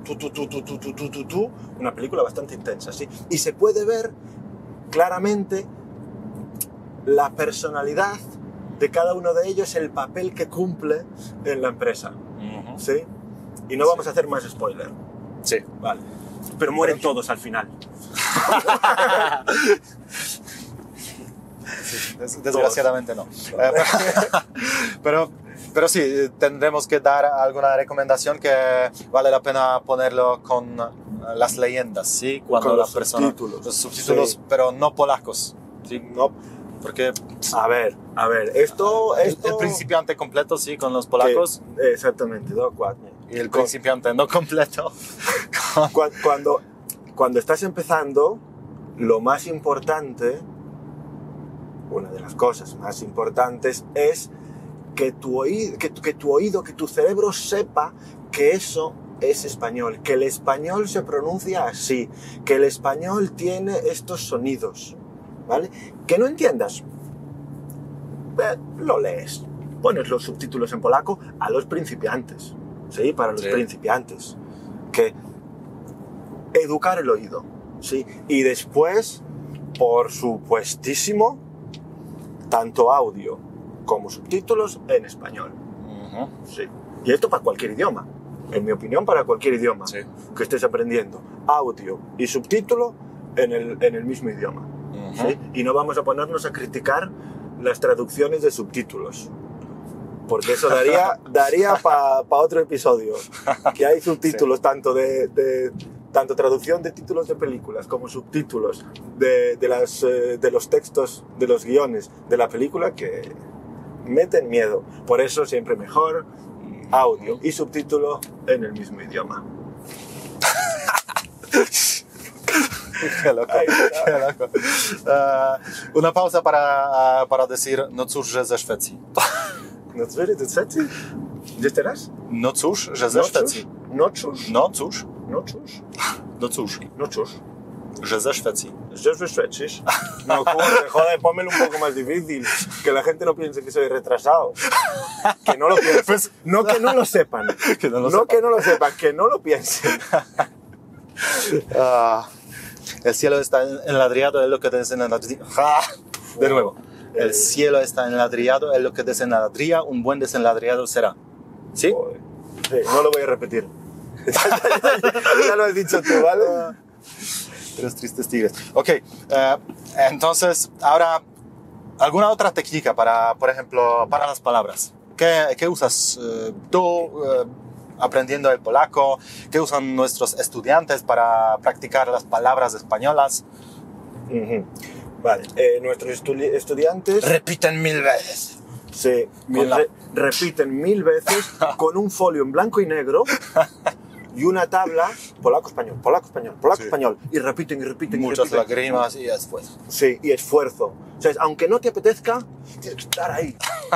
una película bastante intensa, ¿sí? Y se puede ver claramente la personalidad de cada uno de ellos, el papel que cumple en la empresa, Ujú. ¿sí? Y no vamos a hacer más spoiler, Sí. ¿vale? Pero mueren todos al final. Desgraciadamente no. Pero sí, tendremos que dar alguna recomendación que vale la pena ponerlo con las leyendas, ¿sí? Cuando Con la los persona... subtítulos. Los subtítulos, Sí. pero no polacos, ¿sí? No, Porque a ver, esto... el principiante completo, sí, con los polacos, Exactamente, dokładnie. y el principiante no completo. Cuando estás empezando, lo más importante, una de las cosas más importantes es que tu oído, que tu cerebro sepa que eso es español, que el español se pronuncia así, que el español tiene estos sonidos, ¿vale? Que no entiendas, lo lees, pones los subtítulos en polaco a los principiantes, ¿sí? Para los Sí. principiantes, que educar el oído, ¿sí? Y después, por supuestísimo, tanto audio como subtítulos en español, Ujú. ¿sí? Y esto para cualquier idioma, en mi opinión, para cualquier idioma Sí. que estés aprendiendo, audio y subtítulo en el mismo idioma, Ujú. ¿sí? Y no vamos a ponernos a criticar las traducciones de subtítulos, porque eso daría para otro episodio, que hay subtítulos tanto tanto traducción de títulos de películas como subtítulos de los textos, de los guiones de la película que meten miedo. Por eso siempre mejor audio y subtítulo en el mismo idioma. Qué loco, Ay, qué loco. Una pausa para decir no cóż, że ze Szwecji. No cóż, ¿ya estarás? No cóż, że ze Szwecji. No cóż, No cóż, no cóż, no cóż, no cóż. że ze Szwecji. ¿Yo soy Schwetzis? No, joder, pónmelo un poco más difícil. Que la gente no piense que soy retrasado. Que no lo piensen. Pues, no que no lo sepan. Que no lo no sepan. que no lo sepan, que no lo piensen. El cielo está enladriado, es lo que desenladría. De nuevo. El cielo está enladriado, es lo que desenladría, un buen desenladriado será. ¿Sí? Joder. Sí, no lo voy a repetir. Ya lo has dicho tú, ¿vale? Tres tristes tigres. Ok, entonces, ahora, ¿alguna otra técnica para, por ejemplo, para las palabras? ¿Qué usas tú aprendiendo el polaco? ¿Qué usan nuestros estudiantes para practicar las palabras españolas? Ujú. Vale, nuestros estudiantes Repiten 1000 veces. se Con la- repiten 1000 veces con un folio en blanco y negro y una tabla polaco-español, polaco-español, polaco-español, y repiten y repiten y Muchas repiten. lágrimas y después. Sí, y esfuerzo. O sea, aunque no te apetezca, tienes que estar ahí.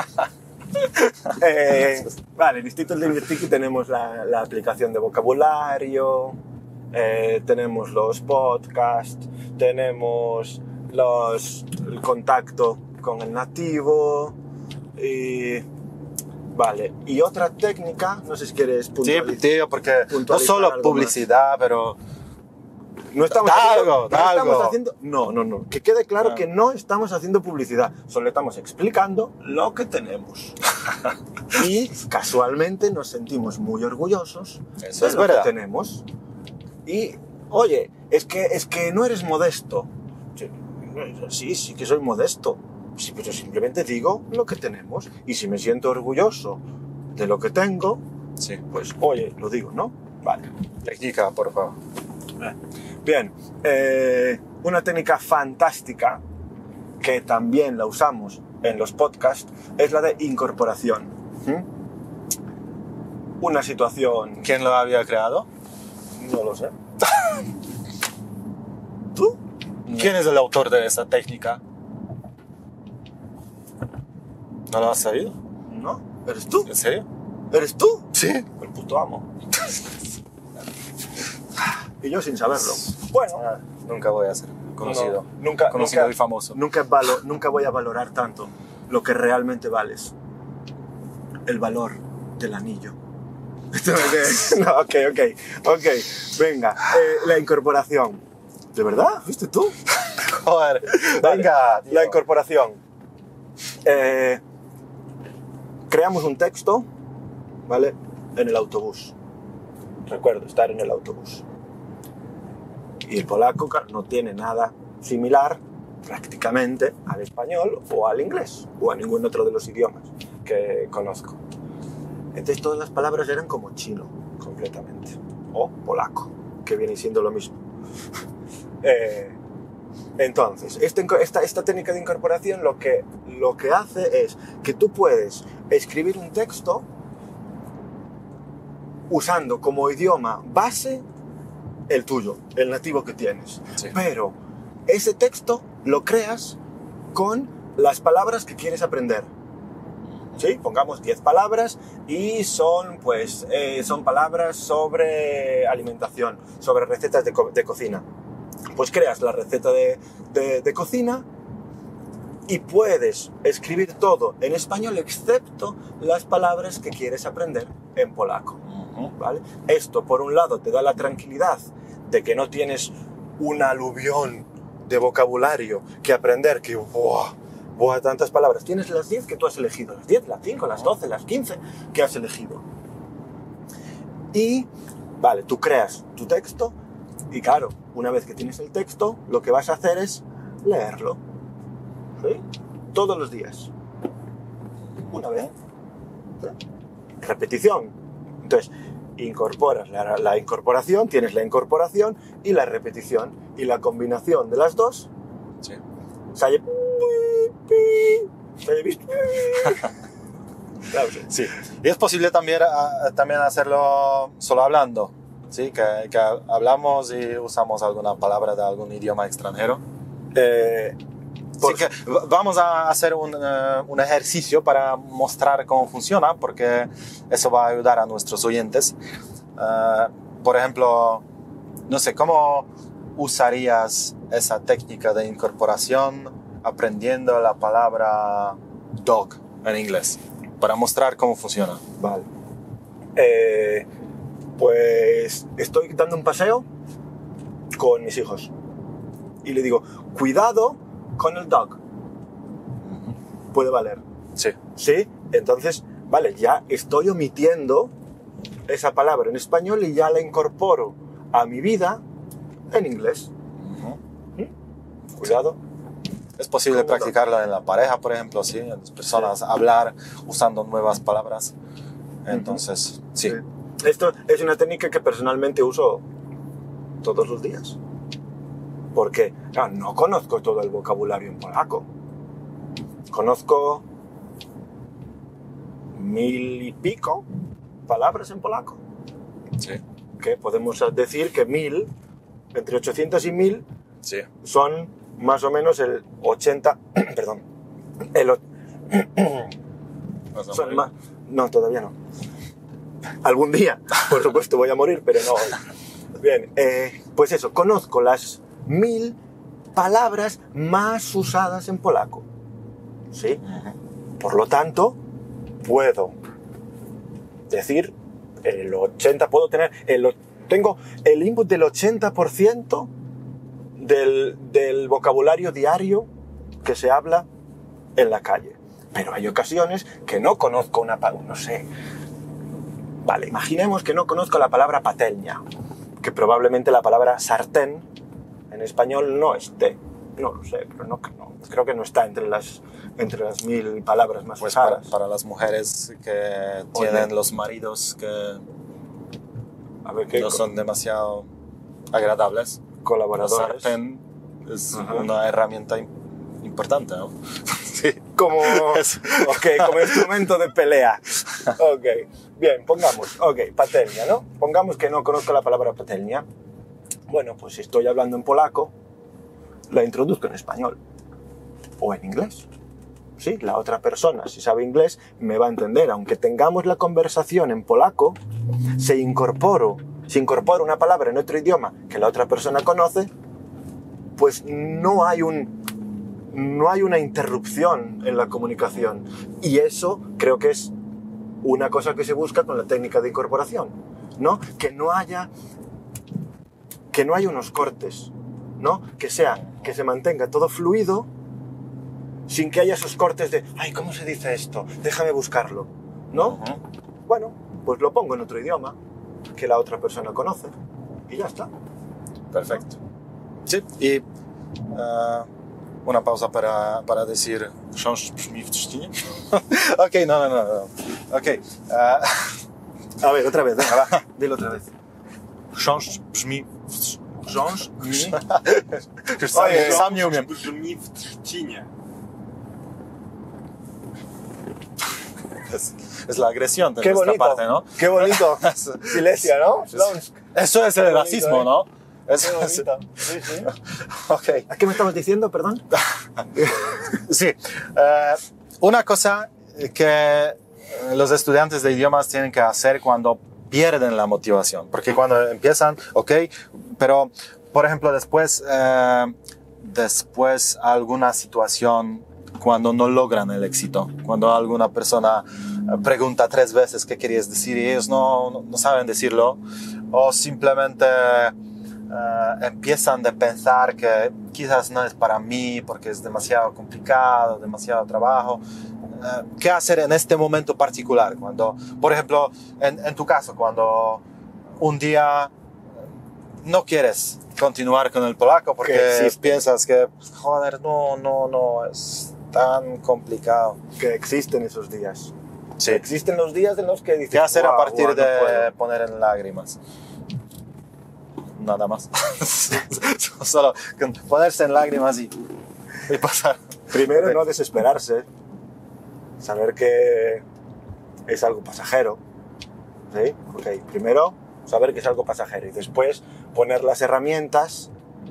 Vale, en Instituto Lingüístico tenemos la aplicación de vocabulario, tenemos los podcasts, tenemos el contacto con el nativo y... Vale, y otra técnica, no sé si quieres Sí, puntualizar. tío, porque no puntualizar solo algo publicidad, pero... No estamos Da haciendo, algo, no da estamos algo. haciendo, no. Que quede claro Ah. que no estamos haciendo publicidad, solo estamos explicando lo que tenemos. Y casualmente nos sentimos muy orgullosos Eso de es lo verdad. que tenemos. Y, oye, es que no eres modesto. Sí que soy modesto. Sí, pero simplemente digo lo que tenemos. Y si me siento orgulloso de lo que tengo, Sí. pues, oye, lo digo, ¿no? Vale. Técnica, por favor. Bien, Una técnica fantástica que también la usamos en los podcasts es la de incorporación. Una situación... ¿Quién lo había creado? No lo sé. ¿Tú? ¿Quién es el autor de esa técnica? ¿No lo has sabido? No, ¿eres tú? ¿En serio? ¿Eres tú? Sí. El puto amo. Y yo sin saberlo. Bueno, Nunca voy a ser conocido. no, nunca, conocido y famoso. Nunca voy a valorar tanto lo que realmente vales. El valor del anillo. No, ok. Venga, la incorporación. ¿De verdad? ¿Fuiste tú? Joder, Vale, venga. Tío. la incorporación. Creamos un texto, ¿vale? En el autobús. Recuerdo estar en el autobús. Y el polaco no tiene nada similar prácticamente al español o al inglés o a ningún otro de los idiomas que conozco. Entonces todas las palabras eran como chino, completamente. O polaco, que viene siendo lo mismo. Entonces, esta técnica de incorporación lo que hace es que tú puedes escribir un texto usando como idioma base el tuyo, el nativo que tienes. Sí. Pero ese texto lo creas con las palabras que quieres aprender. ¿Sí? Pongamos 10 palabras y son palabras sobre alimentación, sobre recetas de cocina. Pues creas la receta de cocina y puedes escribir todo en español excepto las palabras que quieres aprender en polaco. ¿Vale? Esto, por un lado, te da la tranquilidad de que no tienes un aluvión de vocabulario que aprender, que ¡buah! Tantas palabras. Tienes las 10 que tú has elegido, las 10, las 5, las 12, las 15 que has elegido. Y, vale, tú creas tu texto y claro, una vez que tienes el texto, lo que vas a hacer es leerlo. ¿Sí? Todos los días. Una vez. ¿Sí? Repetición. Entonces, incorporas la incorporación, tienes la incorporación y la repetición. Y la combinación de las dos Sí. sale... visto? Claro, sí. Sí. Y es posible también hacerlo solo hablando. ¿Sí? Que hablamos y usamos alguna palabra de algún idioma extranjero. Así que vamos a hacer un ejercicio para mostrar cómo funciona, porque eso va a ayudar a nuestros oyentes. Por ejemplo, no sé, ¿cómo usarías esa técnica de incorporación aprendiendo la palabra dog en inglés? Para mostrar cómo funciona. Vale. Pues estoy dando un paseo con mis hijos y le digo, cuidado con el dog. Puede valer. Sí. Sí, entonces, vale, ya estoy omitiendo esa palabra en español y ya la incorporo a mi vida en inglés. Cuidado. Es posible ¿Cómo practicarlo en la pareja, por ejemplo, sí, en las personas, hablar usando nuevas palabras. Entonces, sí. Esto es una técnica que personalmente uso todos los días. Porque no conozco todo el vocabulario en polaco. Conozco 1000 y pico palabras en polaco. Sí. Que podemos decir que 1000, entre 800 y 1000, Sí. son más o menos el 80... perdón. ¿Vas a Son morir? más, no, todavía no. Algún día, por supuesto, voy a morir, pero no hoy. Bien, pues eso, conozco las 1000 palabras más usadas en polaco. ¿Sí? Por lo tanto, puedo decir el 80%, tengo el input del 80% del vocabulario diario que se habla en la calle. Pero hay ocasiones que no conozco una palabra, no sé. Vale, imaginemos que no conozco la palabra patelña, que probablemente la palabra sartén en español no esté. No lo sé, pero no, creo que no está entre las 1000 palabras más Pues usadas. para las mujeres que tienen los maridos que A ver qué no son demasiado agradables. colaboradores. Sartén es una herramienta importante, ¿no? Sí. Como, como instrumento de pelea. Ok, bien, pongamos, patelnia, ¿no? Pongamos que no conozco la palabra patelnia. Bueno, pues si estoy hablando en polaco, la introduzco en español o en inglés. Sí, la otra persona, si sabe inglés, me va a entender. Aunque tengamos la conversación en polaco, se incorpora una palabra en otro idioma que la otra persona conoce, pues no hay una interrupción en la comunicación. Y eso creo que es una cosa que se busca con la técnica de incorporación, ¿no? Que no haya unos cortes, ¿no? Que se mantenga todo fluido sin que haya esos cortes de ¡ay, ¿cómo se dice esto? Déjame buscarlo, ¿no? Bueno, pues lo pongo en otro idioma que la otra persona conoce y ya está. Perfecto. Sí, y una pausa para decir książ brzmi w trzcinie. Ok, no. Ok. A ver, otra vez, venga, va. Dilo otra vez. Książ brzmi w Książ brzmi... Sam nie umiem. Brzmi w trzcinie. Es la agresión de Qué nuestra bonito, parte, ¿no? Qué bonito. Silesia, ¿no? Slonsk. Eso es el racismo, ¿no? Eso Qué es... bonito. Sí, sí. Ok. ¿A qué me estabas diciendo, perdón? Sí. Una cosa que los estudiantes de idiomas tienen que hacer cuando pierden la motivación, porque cuando empiezan, ok, pero por ejemplo después alguna situación cuando no logran el éxito, cuando alguna persona pregunta 3 veces qué querías decir y ellos no saben decirlo, o simplemente empiezan de pensar que quizás no es para mí porque es demasiado complicado, demasiado trabajo. ¿Qué hacer en este momento particular? Cuando, por ejemplo, en tu caso, cuando un día no quieres continuar con el polaco porque piensas que, joder, no, es tan complicado. Que existen esos días. Sí. Existen los días en los que dices... ¿Qué hacer a partir no de puedo. poner en lágrimas? Nada más. Solo ponerse en lágrimas y pasar. Primero, no desesperarse. Saber que es algo pasajero. ¿Sí? Ok, primero, saber que es algo pasajero. Y después, poner las herramientas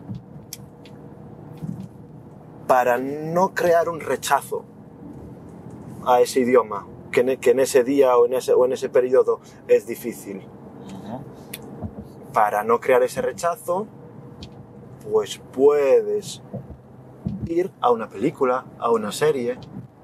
para no crear un rechazo a ese idioma, que en ese día o en ese periodo es difícil. Para no crear ese rechazo, pues puedes ir a una película, a una serie,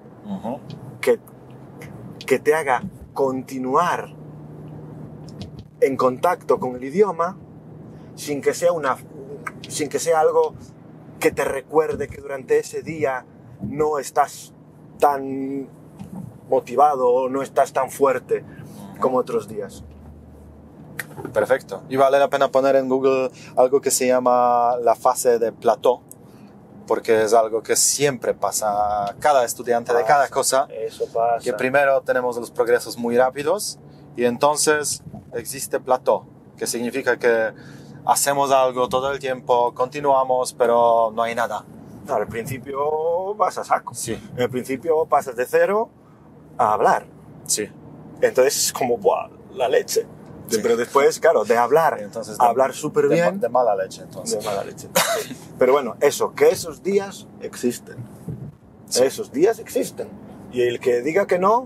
que te haga continuar en contacto con el idioma sin que sea algo que te recuerde que durante ese día no estás tan motivado o no estás tan fuerte como otros días. Perfecto. Y vale la pena poner en Google algo que se llama la fase de plató, porque es algo que siempre pasa a cada estudiante de cada cosa. Eso pasa. Que primero tenemos los progresos muy rápidos y entonces existe plató, que significa que hacemos algo todo el tiempo, continuamos, pero no hay nada. No, al principio vas a saco. Sí. Al principio pasas de 0 a hablar. Sí. Entonces es como, ¡buah!, la leche. Sí. Pero después, claro, de hablar, Entonces, hablar súper bien. De mala leche, entonces. De mala leche. Sí. Pero bueno, eso, que esos días existen. Sí. Esos días existen. Y el que diga que no,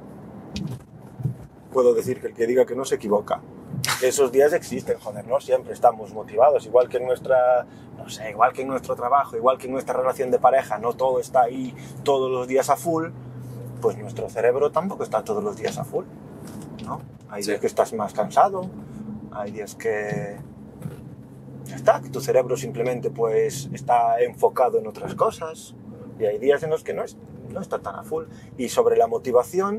puedo decir que el que diga que no se equivoca. Esos días existen, joder, no siempre estamos motivados, igual que en igual que en nuestro trabajo, igual que en nuestra relación de pareja, no todo está ahí todos los días a full, pues nuestro cerebro tampoco está todos los días a full, ¿no? Hay días que estás más cansado, hay días que ya está, que tu cerebro simplemente pues está enfocado en otras cosas, y hay días en los que no está tan a full. Y sobre la motivación,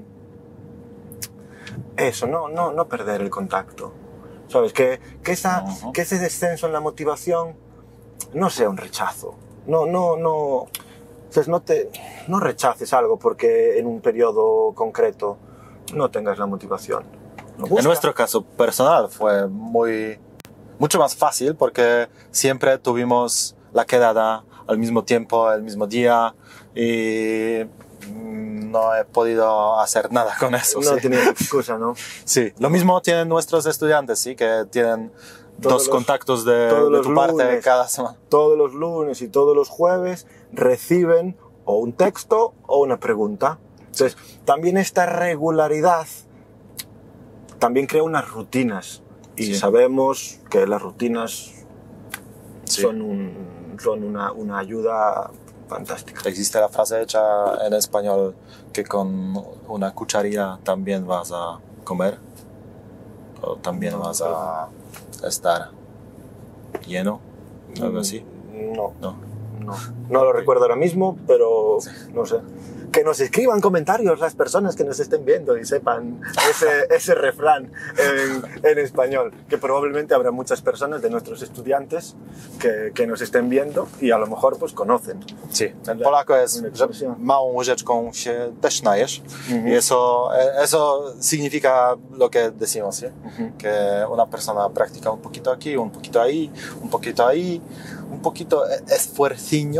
eso, no perder el contacto, ¿sabes? Que ese descenso en la motivación no sea un rechazo, entonces no rechaces algo porque en un periodo concreto no tengas la motivación. En nuestro caso personal fue mucho más fácil porque siempre tuvimos la quedada al mismo tiempo, el mismo día, y no he podido hacer nada con eso. No sí. tenía excusa, ¿no? Sí, lo mismo tienen nuestros estudiantes, sí, que tienen dos contactos de todos tu los parte lunes, cada semana. Todos los lunes y todos los jueves reciben o un texto o una pregunta. Entonces, también esta regularidad también crea unas rutinas. Y Sí. sabemos que las rutinas Sí. son una ayuda fantástica. Existe la frase hecha en español que con una cucharilla también vas a comer o también No, vas a estar lleno, algo así. No, No. no lo recuerdo ahora mismo, pero no sé. Que nos escriban comentarios las personas que nos estén viendo y sepan ese refrán en español. Que probablemente habrá muchas personas de nuestros estudiantes que nos estén viendo y a lo mejor pues conocen. Sí, en polaco es, Una że expresión. małą łyżeczką się też najesz. Y eso significa lo que decimos, ¿sí? Que una persona practica un poquito aquí, un poquito ahí, un poquito ahí, un poquito esfuerciño.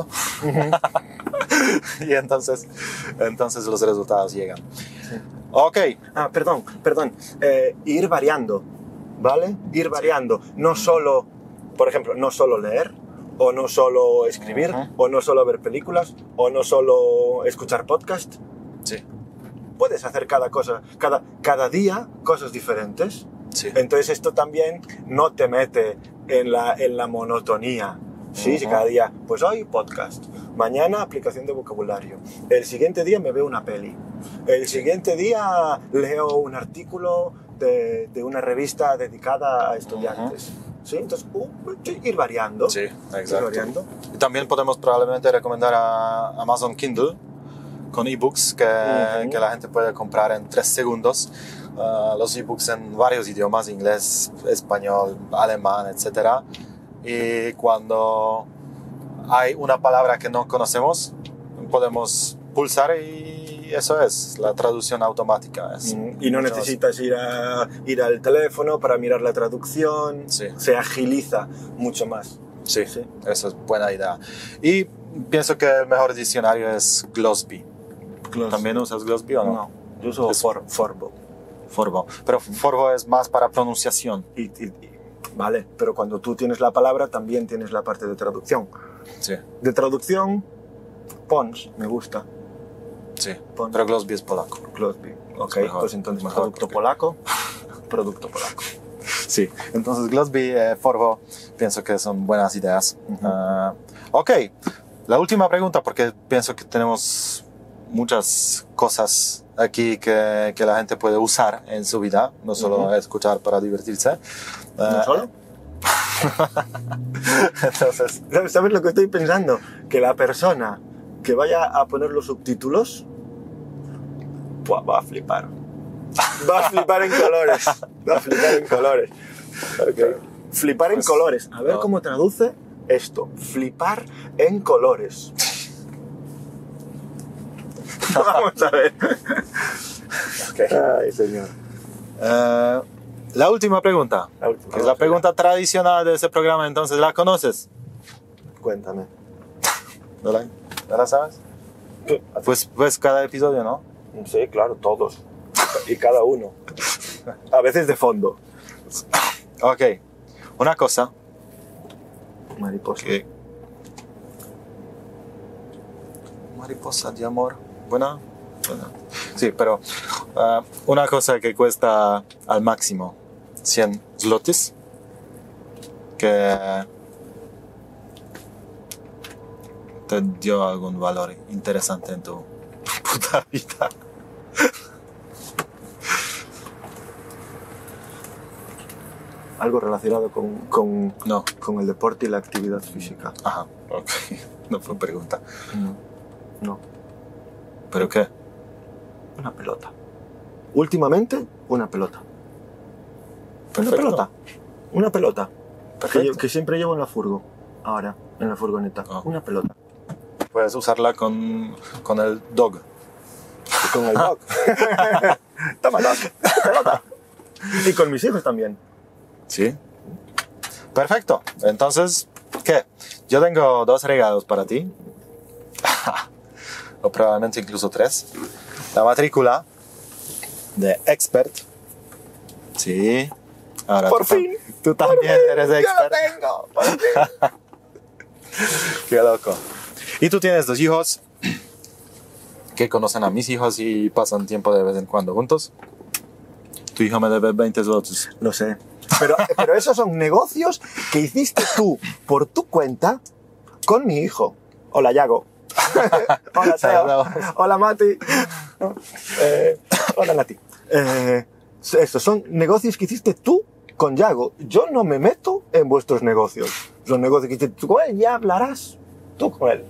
Y entonces los resultados llegan. Sí. Ok, Ah, perdón. Ir variando, ¿vale? Ir variando. No solo, por ejemplo, no solo leer, o no solo escribir, o no solo ver películas, o no solo escuchar podcast. sí, Puedes hacer cada día cosas diferentes. sí. Entonces esto también no te mete en la monotonía. Sí, si cada día, pues hoy podcast, mañana aplicación de vocabulario, el siguiente día me veo una peli, el siguiente día leo un artículo de una revista dedicada a estudiantes. ¿Sí? Entonces, ir variando. Sí, Ir exacto. variando. Y también podemos probablemente recomendar a Amazon Kindle con ebooks que la gente puede comprar en 3 segundos. Los ebooks en varios idiomas, inglés, español, alemán, etc. Y cuando hay una palabra que no conocemos, podemos pulsar y eso es la traducción automática. Y no necesitas ir al teléfono para mirar la traducción. Sí. Se agiliza mucho más. Sí, Sí. eso es buena idea. Y pienso que el mejor diccionario es Glosby. ¿También usas Glosby o no? No, yo uso Es- Forbo. Forbo. Pero Forbo es más para pronunciación. Vale, pero cuando tú tienes la palabra también tienes la parte de traducción. Sí, De traducción, Pons, me gusta. sí. Pon. Pero Glosby es polaco. Glosby. Ok, mejor, pues entonces mejor, producto porque- polaco. Producto polaco. Sí. Entonces Glosby, Forbo, pienso que son buenas ideas. Ok, la última pregunta, porque pienso que tenemos muchas cosas aquí que la gente puede usar en su vida, no solo escuchar para divertirse. ¿No solo? Entonces, ¿Sabes lo que estoy pensando? Que la persona que vaya a poner los subtítulos buah, va a flipar. Va a flipar en colores. Va a flipar en colores. Okay. Flipar en Pues, colores. A ver no. cómo traduce esto. Flipar en colores. Vamos a ver. Ay, señor. la última pregunta, La última. que es la pregunta tradicional de ese programa, entonces, ¿la conoces? Cuéntame. ¿No la sabes? Pues cada episodio, ¿no? Sí, claro, todos. Y cada uno. A veces de fondo. Ok, una cosa Mariposa. que... Mariposa de amor, buena. Sí, pero una cosa que cuesta al máximo 100 zlotys, que te dio algún valor interesante en tu puta vida. Algo relacionado No. con el deporte y la actividad física. Ajá, ok. No fue pregunta. No. ¿Pero qué? Una pelota. Últimamente, una pelota. Perfecto. Una pelota. Una pelota. Perfecto. Que siempre llevo en la furgo. Ahora, en la furgoneta. Ah. Una pelota. Puedes usarla con el dog. Y con el dog. Toma, dog. Pelota. Y con mis hijos también. ¿Sí? Perfecto. Entonces, ¿qué? Yo tengo 2 regalos para ti. O probablemente incluso 3. La matrícula de Expert. Sí. Ahora, Por fin. Tú también eres Expert. Yo lo tengo. Por fin. Qué loco. Y tú tienes 2 hijos que conocen a mis hijos y pasan tiempo de vez en cuando juntos. Tu hijo me debe 20 zlotys. Lo sé. Pero esos son negocios que hiciste tú por tu cuenta con mi hijo. Hola, Yago. Hola, Teo. Hola, Mati. Hola, Nati. Estos son negocios que hiciste tú con Yago. Yo no me meto en vuestros negocios. Los negocios que hiciste tú con él, ya hablarás tú con él.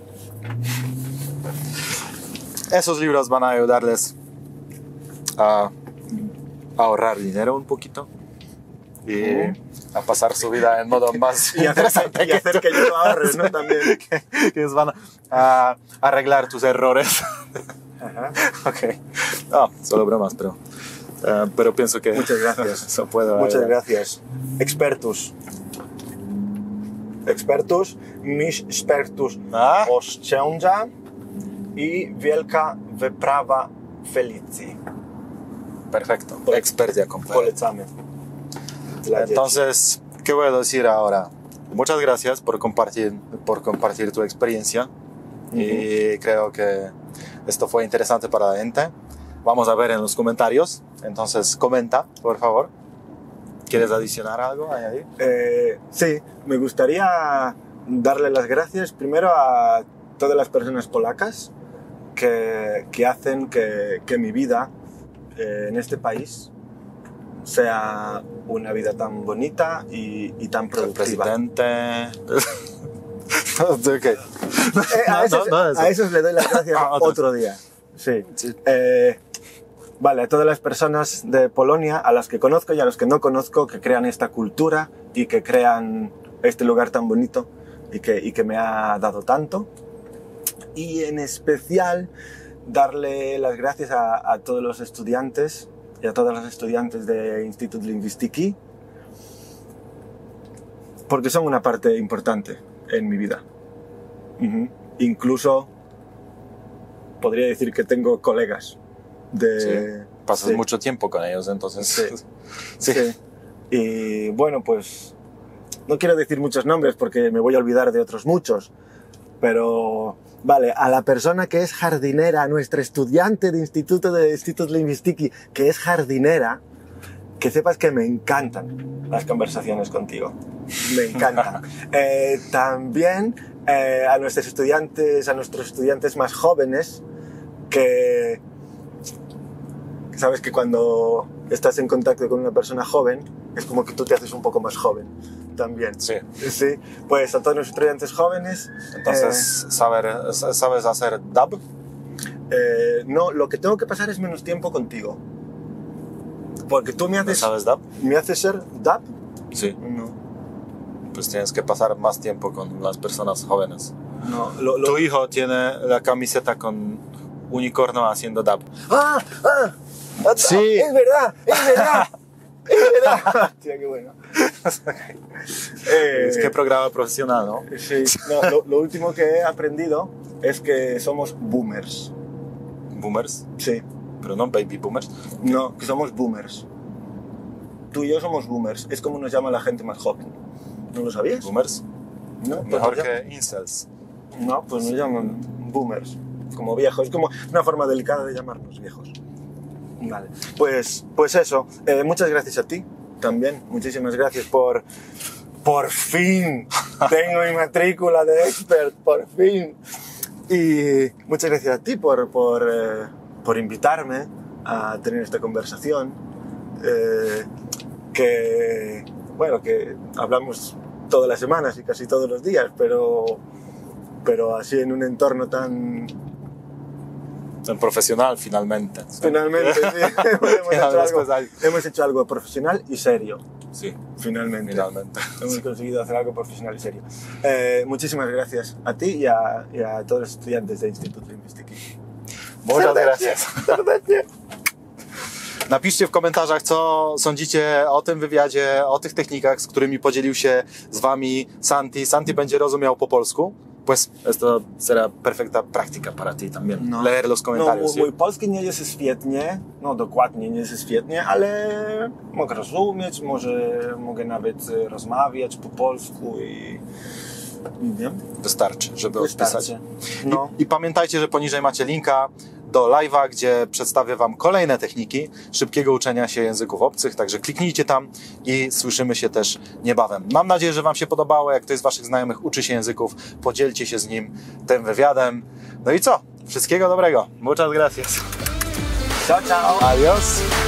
Esos libros van a ayudarles a ahorrar dinero un poquito y a pasar su vida en modo más interesante y hacer que yo lo ahorre, ¿no? También. que les van a arreglar tus errores. Ajá. Ok. No, solo bromas, pero pienso que Muchas gracias. eso puede Muchas ayudar. gracias. Expertus. Expertus, mis expertus. Ah. Oszczędza i wielka wyprawa Felicji. Perfecto. Expertia completa. Polecamy. Dla dzieci. Entonces, ¿qué voy a decir ahora? Muchas gracias por compartir tu experiencia y creo que esto fue interesante para la gente. Vamos a ver en los comentarios. Entonces, comenta, por favor. ¿Quieres adicionar algo, añadir? Sí, me gustaría darle las gracias primero a todas las personas polacas que hacen que mi vida en este país sea una vida tan bonita y tan El productiva. presidente... Okay. A esos le doy las gracias otro día. Sí. Sí. Vale, a todas las personas de Polonia, a las que conozco y a los que no conozco, que crean esta cultura y que crean este lugar tan bonito y que me ha dado tanto. Y en especial darle las gracias a todos los estudiantes y a todas las estudiantes de Instytut Lingwistyki, porque son una parte importante en mi vida. Incluso podría decir que tengo colegas de... Pasas sí. mucho tiempo con ellos, entonces... Sí. Sí. Sí. Y bueno, pues no quiero decir muchos nombres porque me voy a olvidar de otros muchos, pero vale, a la persona que es jardinera, a nuestra estudiante de Instytut Lingwistyki, que es jardinera, que sepas que me encantan las conversaciones contigo. Me encantan. También a nuestros estudiantes más jóvenes, que sabes que cuando estás en contacto con una persona joven, es como que tú te haces un poco más joven también. Sí. Sí, pues a todos los estudiantes jóvenes... Entonces, ¿sabes hacer dub? No, lo que tengo que pasar es menos tiempo contigo. Porque tú me ¿No haces... sabes dub? ¿Me haces ser dab? Sí. No. Pues tienes que pasar más tiempo con las personas jóvenes. No, Tu hijo tiene la camiseta con unicornio haciendo dub. ¡Ah! Sí. ¡Es verdad! ¡Es verdad! ¡Es verdad! Hostia, qué bueno. Es que programa profesional, ¿no? Sí. No, lo último que he aprendido es que somos boomers. Boomers, Sí. pero no baby boomers. No, que somos boomers. Tú y yo somos boomers. Es como nos llama la gente más joven. ¿No lo sabías? Boomers, No, pues mejor nos que incels. No, pues nos llaman boomers, como viejos. Es como una forma delicada de llamarnos viejos. Vale. Pues eso. Muchas gracias a ti también. Muchísimas gracias por fin. Tengo mi matrícula de Expert, por fin. Y muchas gracias a ti por invitarme a tener esta conversación. Que hablamos todas las semanas y casi todos los días, pero así en un entorno tan... En profesional, finalmente. Finalmente, sí. Después hay- hemos hecho algo profesional y serio. Sí, Finalmente. finalmente. Hemos conseguido hacer algo profesional y serio. Muchísimas gracias a ti y a todos los estudiantes de Instytut Lingwistyki. Muchas gracias. Serdecznie. Napiszcie w komentarzach, co sądzicie o tym wywiadzie, o tych technikach, z którymi podzielił się z wami Santi. Santi będzie rozumiał po polsku. Pues esto será perfecta práctica para ti también. No. Leer los comentarios. No, mój polski nie jest świetnie, no dokładnie nie jest świetnie, ale mogę rozumieć, mogę nawet rozmawiać po polsku i nie wiem. Wystarczy, żeby odpisać. Wystarczy. No. I pamiętajcie, że poniżej macie linka do live'a, gdzie przedstawię wam kolejne techniki szybkiego uczenia się języków obcych, także kliknijcie tam i słyszymy się też niebawem. Mam nadzieję, że wam się podobało. Jak ktoś z waszych znajomych uczy się języków, podzielcie się z nim tym wywiadem. No i co? Wszystkiego dobrego. Muchas gracias. Ciao, ciao. Adios.